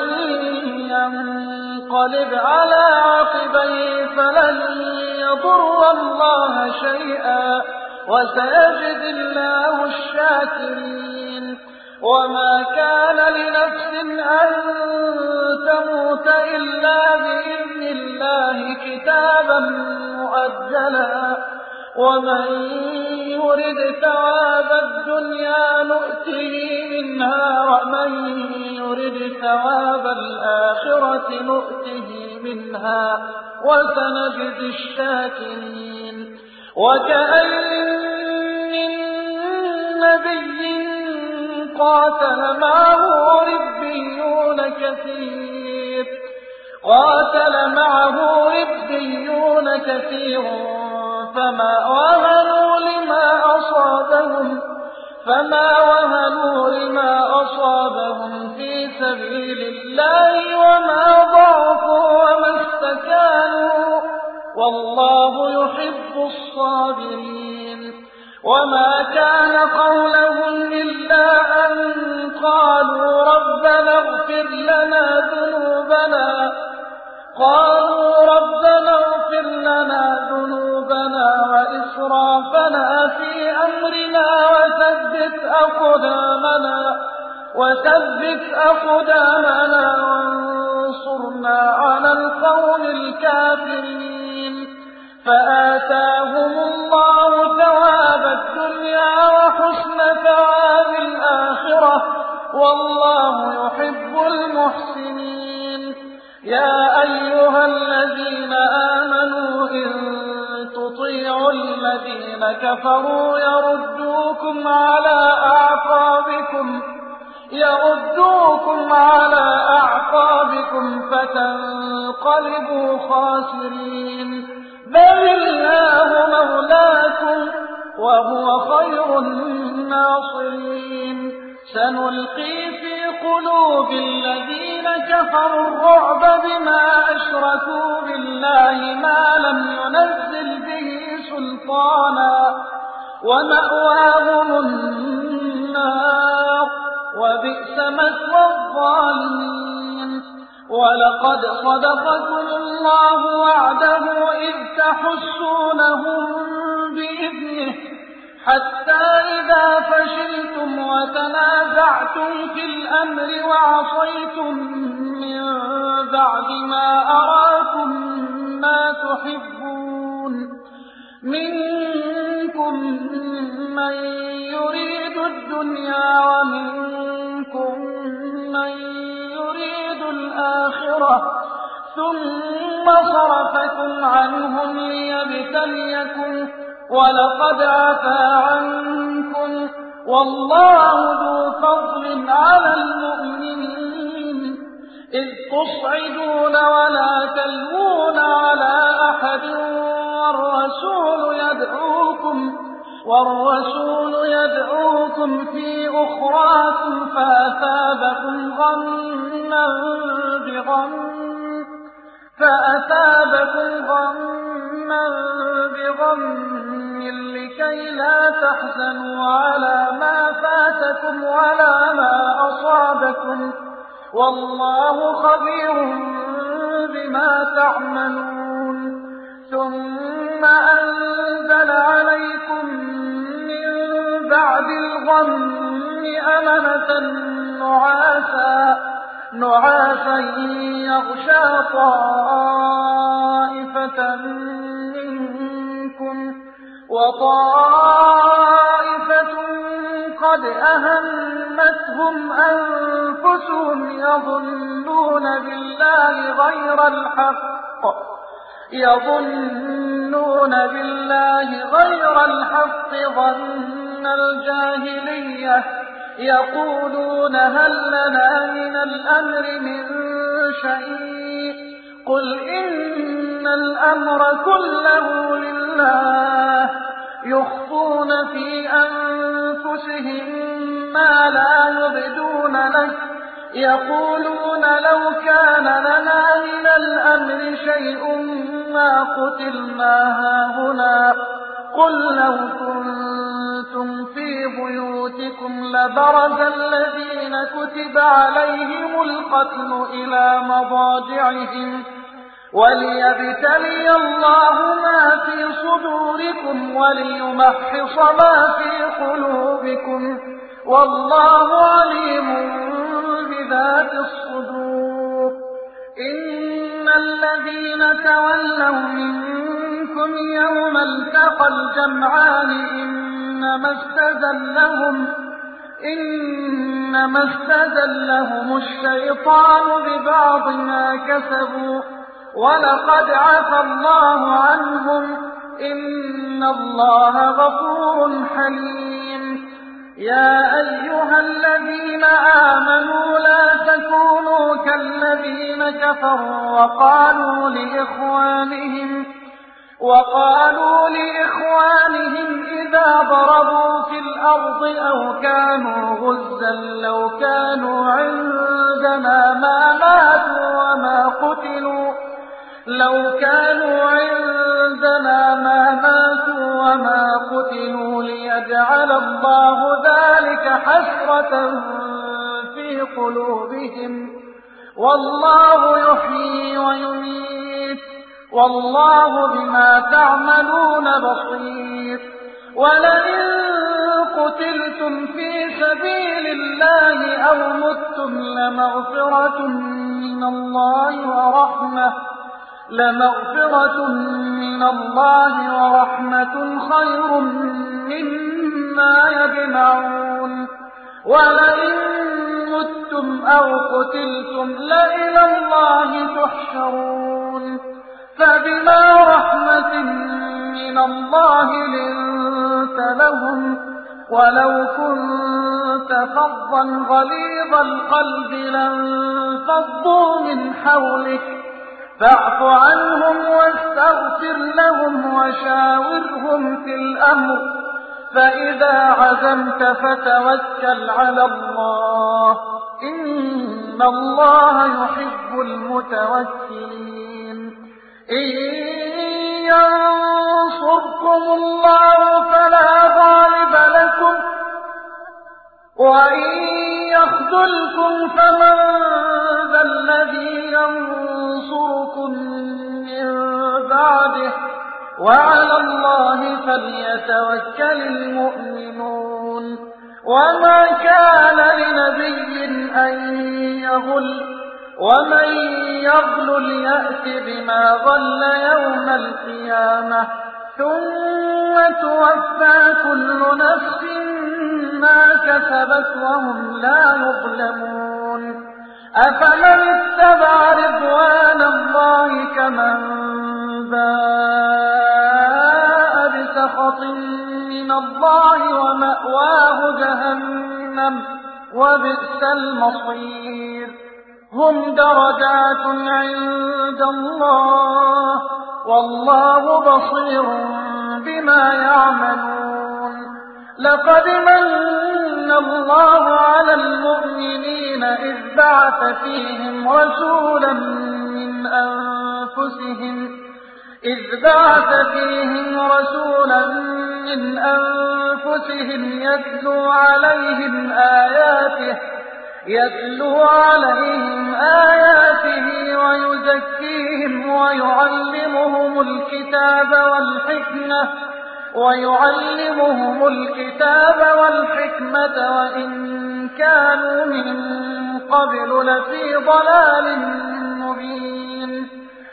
S2: ينقلب على عقبيه فلن يضر الله شيئا وسيجزي الله الشاكرين. وما كان لنفس أن تموت إلا بإذن الله كتابا مؤجلا ومن يرد ثواب الدنيا نؤته منها ومن يرد ثواب الآخرة نؤته منها وسنجزي الشاكرين. وكأين من نبي قاتل معه ربيون كثير قاتل معه ربيون كثير فما وهنوا لما أصابهم فما وهنوا لما أصابهم في سبيل الله وما ضعفوا وما استكانوا والله يحب الصابرين. وما كان قولهم إلا أن قالوا ربنا اغفر لنا ذنوبنا قالوا ربنا اغفر لنا ذنوبنا وإسرافنا في أمرنا وثبت أقدامنا وثبت أقدامنا وانصرنا على القوم الكافرين. فآتاهم الله ثواب الدنيا وحسن ثواب الآخرة والله يحب المحسنين. يا أيها الذين آمنوا إن تطيعوا الذين كفروا يردوكم على أعقابكم يردوكم على أعقابكم فتنقلبوا خاسرين. بل الله مولاكم وهو خير الناصرين. سنلقي في قلوب الذين كفروا الرعب بما أشركوا بالله ما لم ينزل به سلطانا ومأواهم النار وبئس مثوى الظالمين. ولقد صدقكم الله وعده إذ تحسونهم بإذنه حتى إذا فشلتم وتنازعتم في الأمر وعصيتم من بعد ما أراكم ما تحبون منكم من يريد الدنيا ومنكم من يريد الآخرة ثم صرفكم عنهم ليبتليكم ولقد عفا عنكم والله ذو فضل على المؤمنين. إذ تصعدون ولا تلوون على أحد والرسول يدعوكم والرسول يدعوكم في أخراكم فأثابكم غما بغم فأثابكم غما بغم لكي لا تحزنوا على ما فاتكم ولا ما أصابكم والله خبير بما تعملون. ثم أنزل عليكم من بعد الغم أمنة نعاسا نعاسا يغشى طائفة منكم وطائفة قد أهمتهم أنفسهم يظنون بالله غير الحق يظنون بالله غير الحق ظن الجاهلية يقولون هل لنا من الأمر من شيء قل إن الأمر كله لله يخفون في أنفسهم ما لا يبدون لك يقولون لو كان لنا من الأمر شيء ما قتلنا هاهنا قل لو كنتم في بيوتكم لبرز الذين كتب عليهم القتل إلى مضاجعهم وليبتلي الله ما في صدوركم وليمحص ما في قلوبكم والله عليم بذات الصدور إن الذين تولوا منكم يوم التقى الجمعان إنما استزلهم إنما استزلهم الشيطان ببعض ما كسبوا ولقد عفى الله عنهم إن الله غفور حليم يا أيها الذين آمنوا لا تكونوا كالذين كفروا وقالوا لإخوانهم وقالوا لإخوانهم إذا ضربوا في الأرض أو كانوا غزا لو كانوا عندنا ما ماتوا وما قتلوا لو كانوا عندنا ما ماتوا وما قتلوا ليجعل الله ذلك حسرة في قلوبهم والله يحيي ويميت والله بما تعملون بصير ولئن قتلتم في سبيل الله أو متم لمغفرة من الله ورحمة لمغفرة من الله ورحمة خير مما يجمعون ولئن متم أو قتلتم لإلى الله تحشرون فبما رحمة من الله لنت لهم ولو كنت فظا غليظ القلب لانفضوا من حولك فاعف عنهم واستغفر لهم وشاورهم في الأمر فإذا عزمت فتوكل على الله إن الله يحب المتوكلين إن ينصركم الله فلا غالب لكم وإن يخذلكم فمن ذا الذي ينصركم من بعده وعلى الله فليتوكل المؤمنون وما كان لنبي أن يغل ومن يغل يأت بما غل يوم القيامة ثم توفى كل نفس ما كسبت وهم لا يظلمون أفمن اتبع رضوان الله كمن باء بسخط من الله ومأواه جهنم وبئس المصير هم درجات عند الله والله بصير بما يعملون لقد من الله على المؤمنين إذ بعث فيهم رسولا من أنفسهم إذ بعث فيهم رسولا من أنفسهم يتلو عليهم آياته يتلو عليهم آياته ويزكيهم ويعلمهم الكتاب والحكمة ويعلمهم الكتاب والحكمة وإن كانوا من قبل لفي ضلال مبين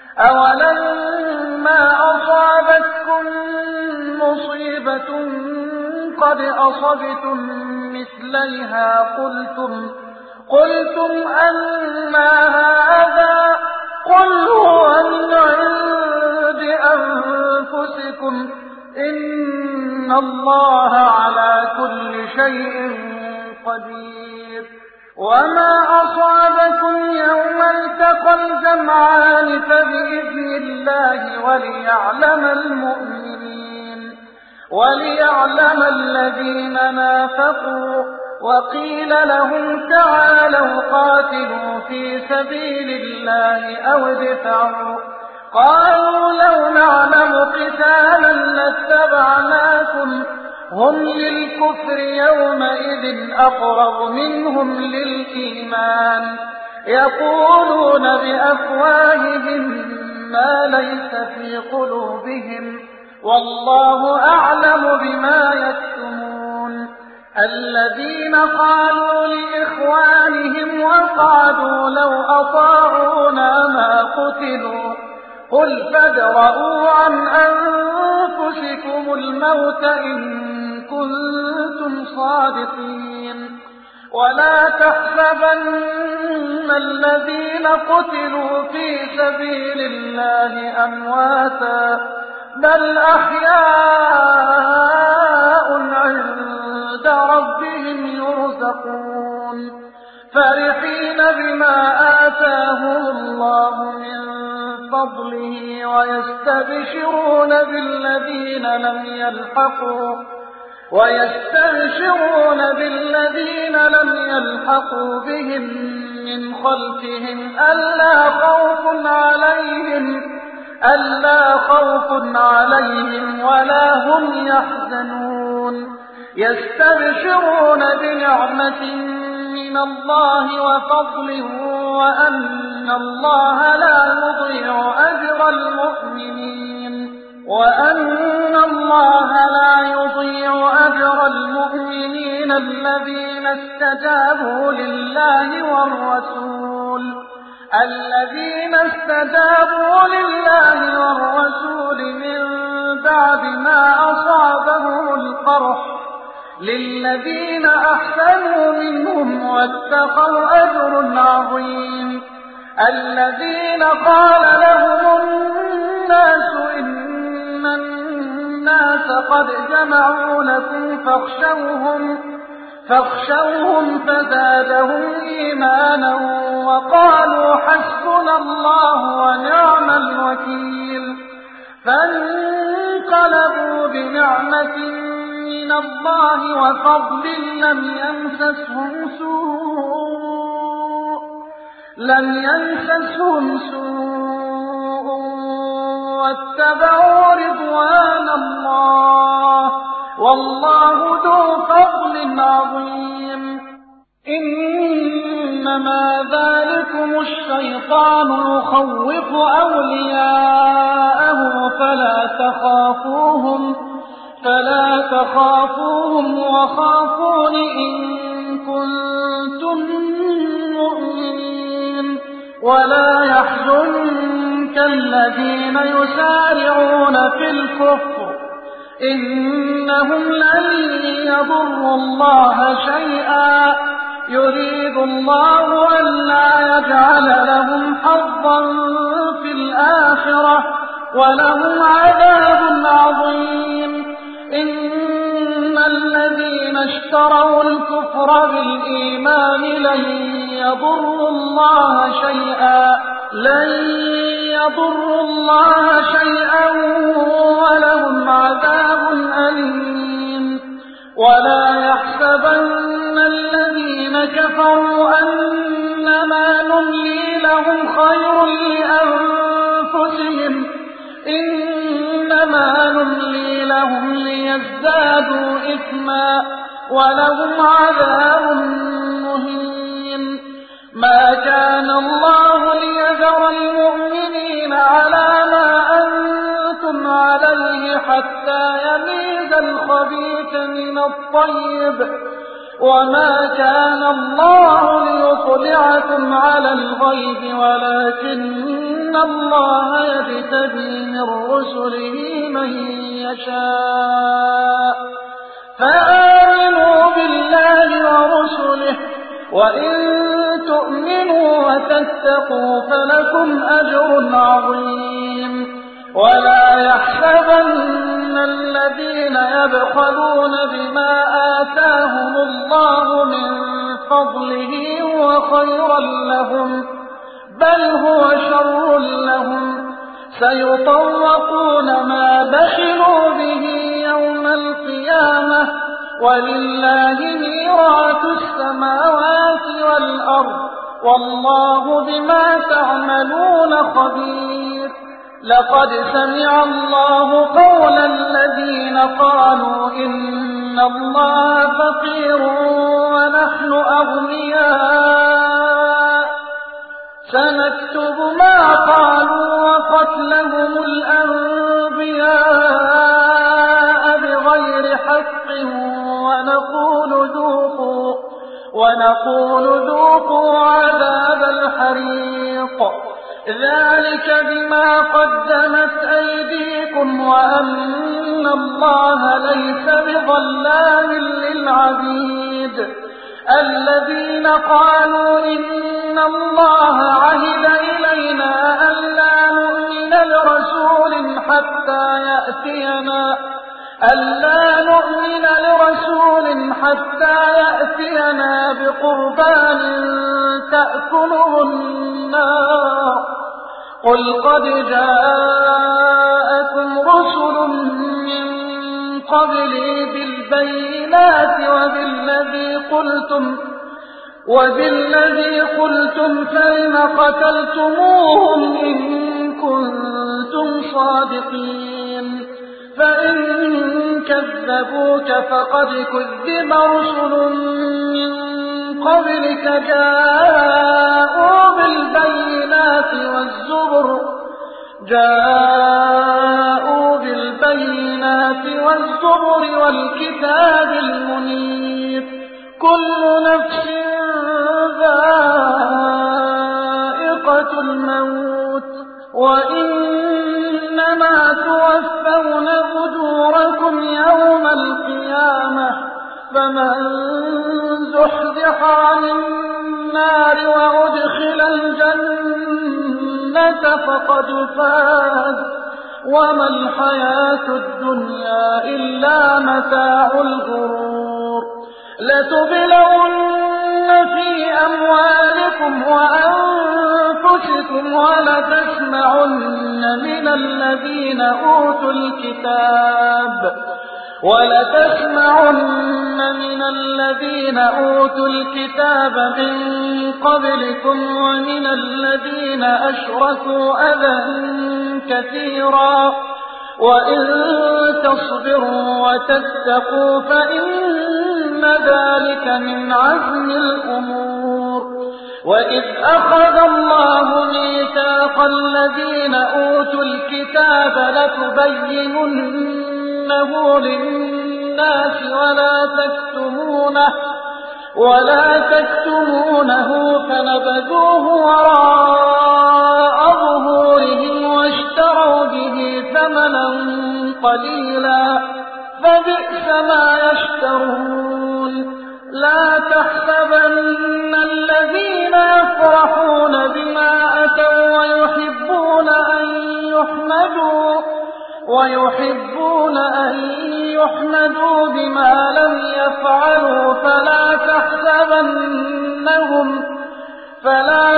S2: أولما أصابتكم مصيبة قد أصبتم مثليها قلتم قلتم أنى هذا قل هو من عند أنفسكم إن الله على كل شيء قدير. وما أصابكم يوم التقى الجمعان فبإذن الله وليعلم المؤمنين وليعلم الذين نافقوا. وقيل لهم تعالوا قاتلوا في سبيل الله أو ادفعوا قالوا لو نعلم قتالا لاتبعناكم هم للكفر يومئذ أقرب منهم للإيمان يقولون بأفواههم ما ليس في قلوبهم والله أعلم بما يكتمون. الذين قالوا لإخوانهم وقعدوا لو أطاعونا ما قتلوا قل فادرءوا عن أنفسكم الموت إن كنتم صادقين. ولا تحسبن الذين قتلوا في سبيل الله أمواتا بل أحياء عند ربهم يرزقون فرحين بما آتاهم الله من فضله ويستبشرون بالذين لم يلحقوا ويستبشرون بالذين لم يلحقوا بهم من خلفهم ألا خوف عليهم ألا خوف عليهم ولا هم يحزنون. يستبشرون بنعمة من الله وفضل وأن الله لا يضيع أجر المؤمنين وأن الله لا يضيع أجر المؤمنين الذين استجابوا لله والرسول الذين استجابوا لله والرسول من بعد ما أصابهم القرح للذين أحسنوا منهم واتقوا أجر عظيم. الذين قال لهم الناس إن الناس قد جمعوا لكم فاخشوهم فاخشوهم فزادهم إيمانا وقالوا حسبنا الله ونعم الوكيل. فانقلبوا بنعمة من الله وفضل لم يمسسهم سوء لم يمسسهم سوء واتبعوا رضوان الله والله ذو فضل عظيم. إنما ذلكم الشيطان يخوف أولياءه فلا تخافوهم فلا تخافوهم وخافون إن كنتم مؤمنين. ولا يحزنك الذين يسارعون في الكفر إنهم لن يضروا الله شيئا يريد الله ألا يجعل لهم حظا في الآخرة ولهم عذاب عظيم. إن الذين اشتروا الكفر بالإيمان لن يضروا الله شيئا لن يضروا الله شيئا ولهم عذاب أليم. ولا يحسبن الذين كفروا أنما نملي لهم خير لأنفسهم إنما نملي لهم ليزدادوا إثما ولهم عذاب مهين. ما كان الله ليذر المؤمنين على ما أنتم عليه حتى يميز الخبيث من الطيب وما كان الله ليطلعكم على الغيب ولكن الله يجتبي من رسله من يشاء. فآمنوا بالله وإن تؤمنوا وتتقوا فلكم أجر عظيم. ولا يحسبن الذين يبخلون بما آتاهم الله من فضله هو خيرا لهم، بل هو شر لهم، سيطوقون ما بخلوا به يوم القيامة، ولله ميراث السماوات والأرض، والله بما تعملون خبير. لقد سمع الله قول الذين قالوا إن الله فقير ونحن أغنياء، سنكتب ما قالوا وقتلهم الأنبياء بغير حق ونقول ذوقوا, ونقول ذوقوا عذاب الحريق، ذلك بما قدمت أيديكم وأن الله ليس بظلام للعبيد. الذين قالوا إن الله عهد إلينا ألا نؤمن لرسول حتى يأتينا ألا نؤمن لرسول حتى يأتينا بقربان تأكله النار، قل قد جاءكم رسل من قبلي بالبينات وبالذي قلتم وبالذي قلتم فلم قتلتموهم إن كنتم صادقين. فإن كذبوك فقد كذب رسل من قبلك جاءوا بالبينات والزبر جاءوا بالبينات والزبر والكتاب المنير، كل نفس ذائقة الموت، وإنما توفون أجوركم يوم القيامة، فمن زحزح عن النار وأدخل الجنة فقد فاز، وما الحياة الدنيا إلا متاع الغرور. لتبلغن في أموالكم وأنفسكم ولتسمعن من الذين أوتوا الكتاب ولتسمعن من الذين أوتوا الكتاب من قبلكم ومن الذين أشركوا أذى كثيرا، وإن تصبروا وتتقوا فإن ذلك من عزم الأمور. وإذ أخذ الله ميثاق الذين أوتوا الكتاب لتبيننه للناس ولا تكتمونه ولا تكتمونه فنبذوه وراء ظهورهم واشتروا به ثمنا قليلا، فبئس ما يشترون. لا تحسبن الذين يفرحون بما أتوا ويحبون أن يحمدوا ويحبون أن يحمدوا بما لم يفعلوا فلا تحسبنهم فلا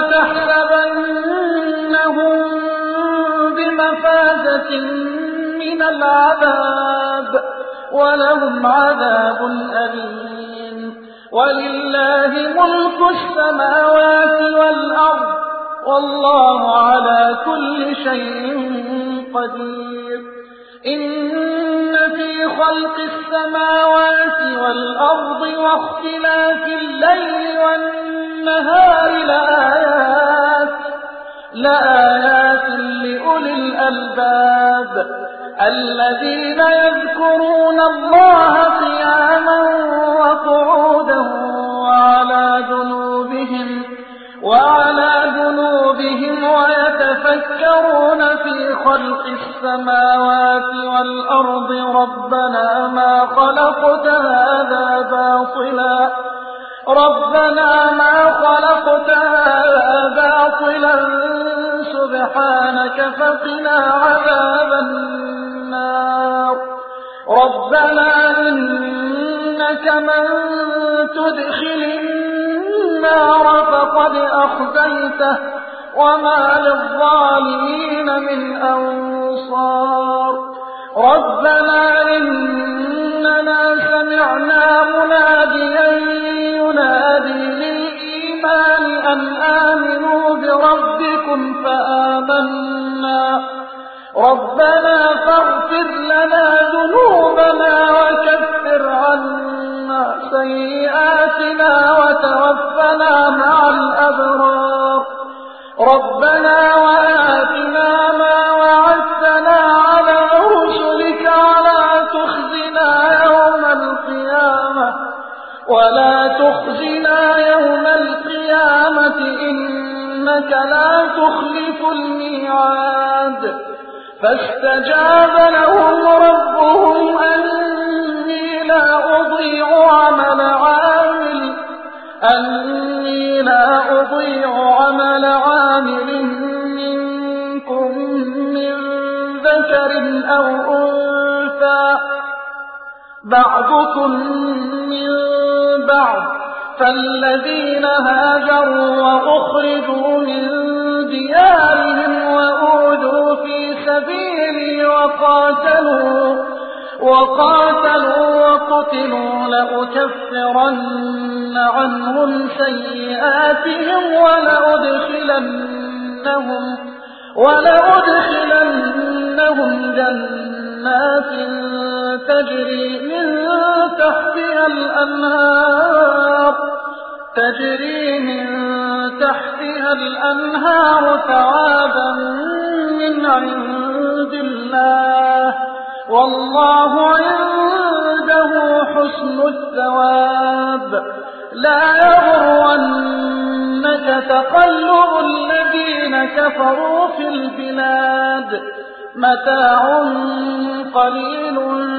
S2: تحسبنهم بمفازة من العذاب، ولهم عذاب أليم. ولله ملك السماوات والأرض، والله على كل شيء قدير. إن في خلق السماوات والأرض واختلاف الليل والنهار لآيات لآيات لأولي الألباب، الذين يذكرون الله قياما وقعودا وعلى جنوبهم وعلى جنوبهم ويتفكرون في خلق السماوات والأرض ربنا ما خلقت هذا باطلا ربنا ما خلقت هذا باطلا سبحانك فقنا عذاب النار ربنا إنك من تدخل النار فقد أخزيته وما للظالمين من أنصار ربنا إننا سمعنا مناديا ينادي للإيمان أن آمنوا بربكم فآمنا ربنا فاغفر لنا ذنوبنا وكفر عنا سيئاتنا وتوفنا مع الأبرار ربنا وآتنا ما وعدتنا على رسلك ولا تخزنا يوم القيامة ولا تخزنا يوم القيامة إنك لا تخلف الميعاد فاستجاب لهم ربهم أني لا أضيع عمل عامل أني لا أضيع عمل عامل منكم من ذكر أو أنثى بعضكم من بعض فالذين هاجروا وأخرجوا من ديارهم وأوذوا في سبيلي وقاتلوا وقاتلوا وقتلوا لأكفرن عنهم سيئاتهم ولأدخلنهم ولأدخلنهم جنات تجري من تحتها الأنهار تجري من تحتها الأنهار ثوابا من عند الله والله عنده حسن الثواب لا يغرنك تقلب الذين كفروا في البلاد متاع قليل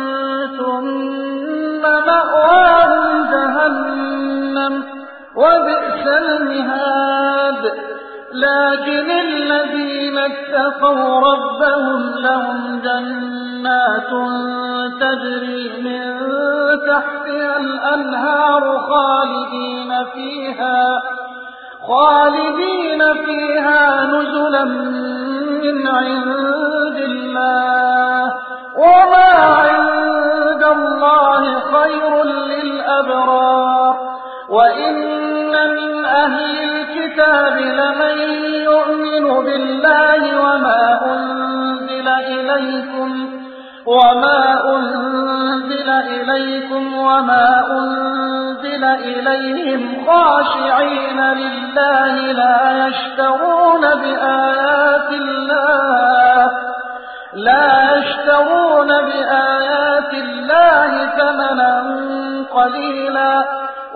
S2: ثم مأواهم جهنم وبئس المهاد لكن الذين اتقوا ربهم لهم جنات تجري من تحتها الأنهار خالدين فيها خالدين فيها نزلا من عند الله وما عند الله خير للأبرار وإن من أهل الكتاب لمن يؤمن بالله وما أنزل إليكم وما أنزل إليكم وما أنزل إليهم خاشعين لله لا يشترون بآيات الله لا يشترون بآيات الله ثمنا قليلا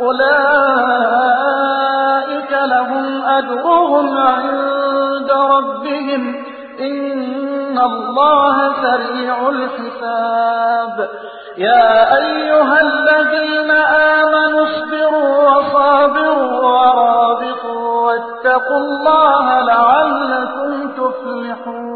S2: أولئك لهم أجرهم عند ربهم إن الله سريع الحساب يا أيها الذين آمنوا اصبروا وصابروا ورابطوا واتقوا الله لعلكم تفلحون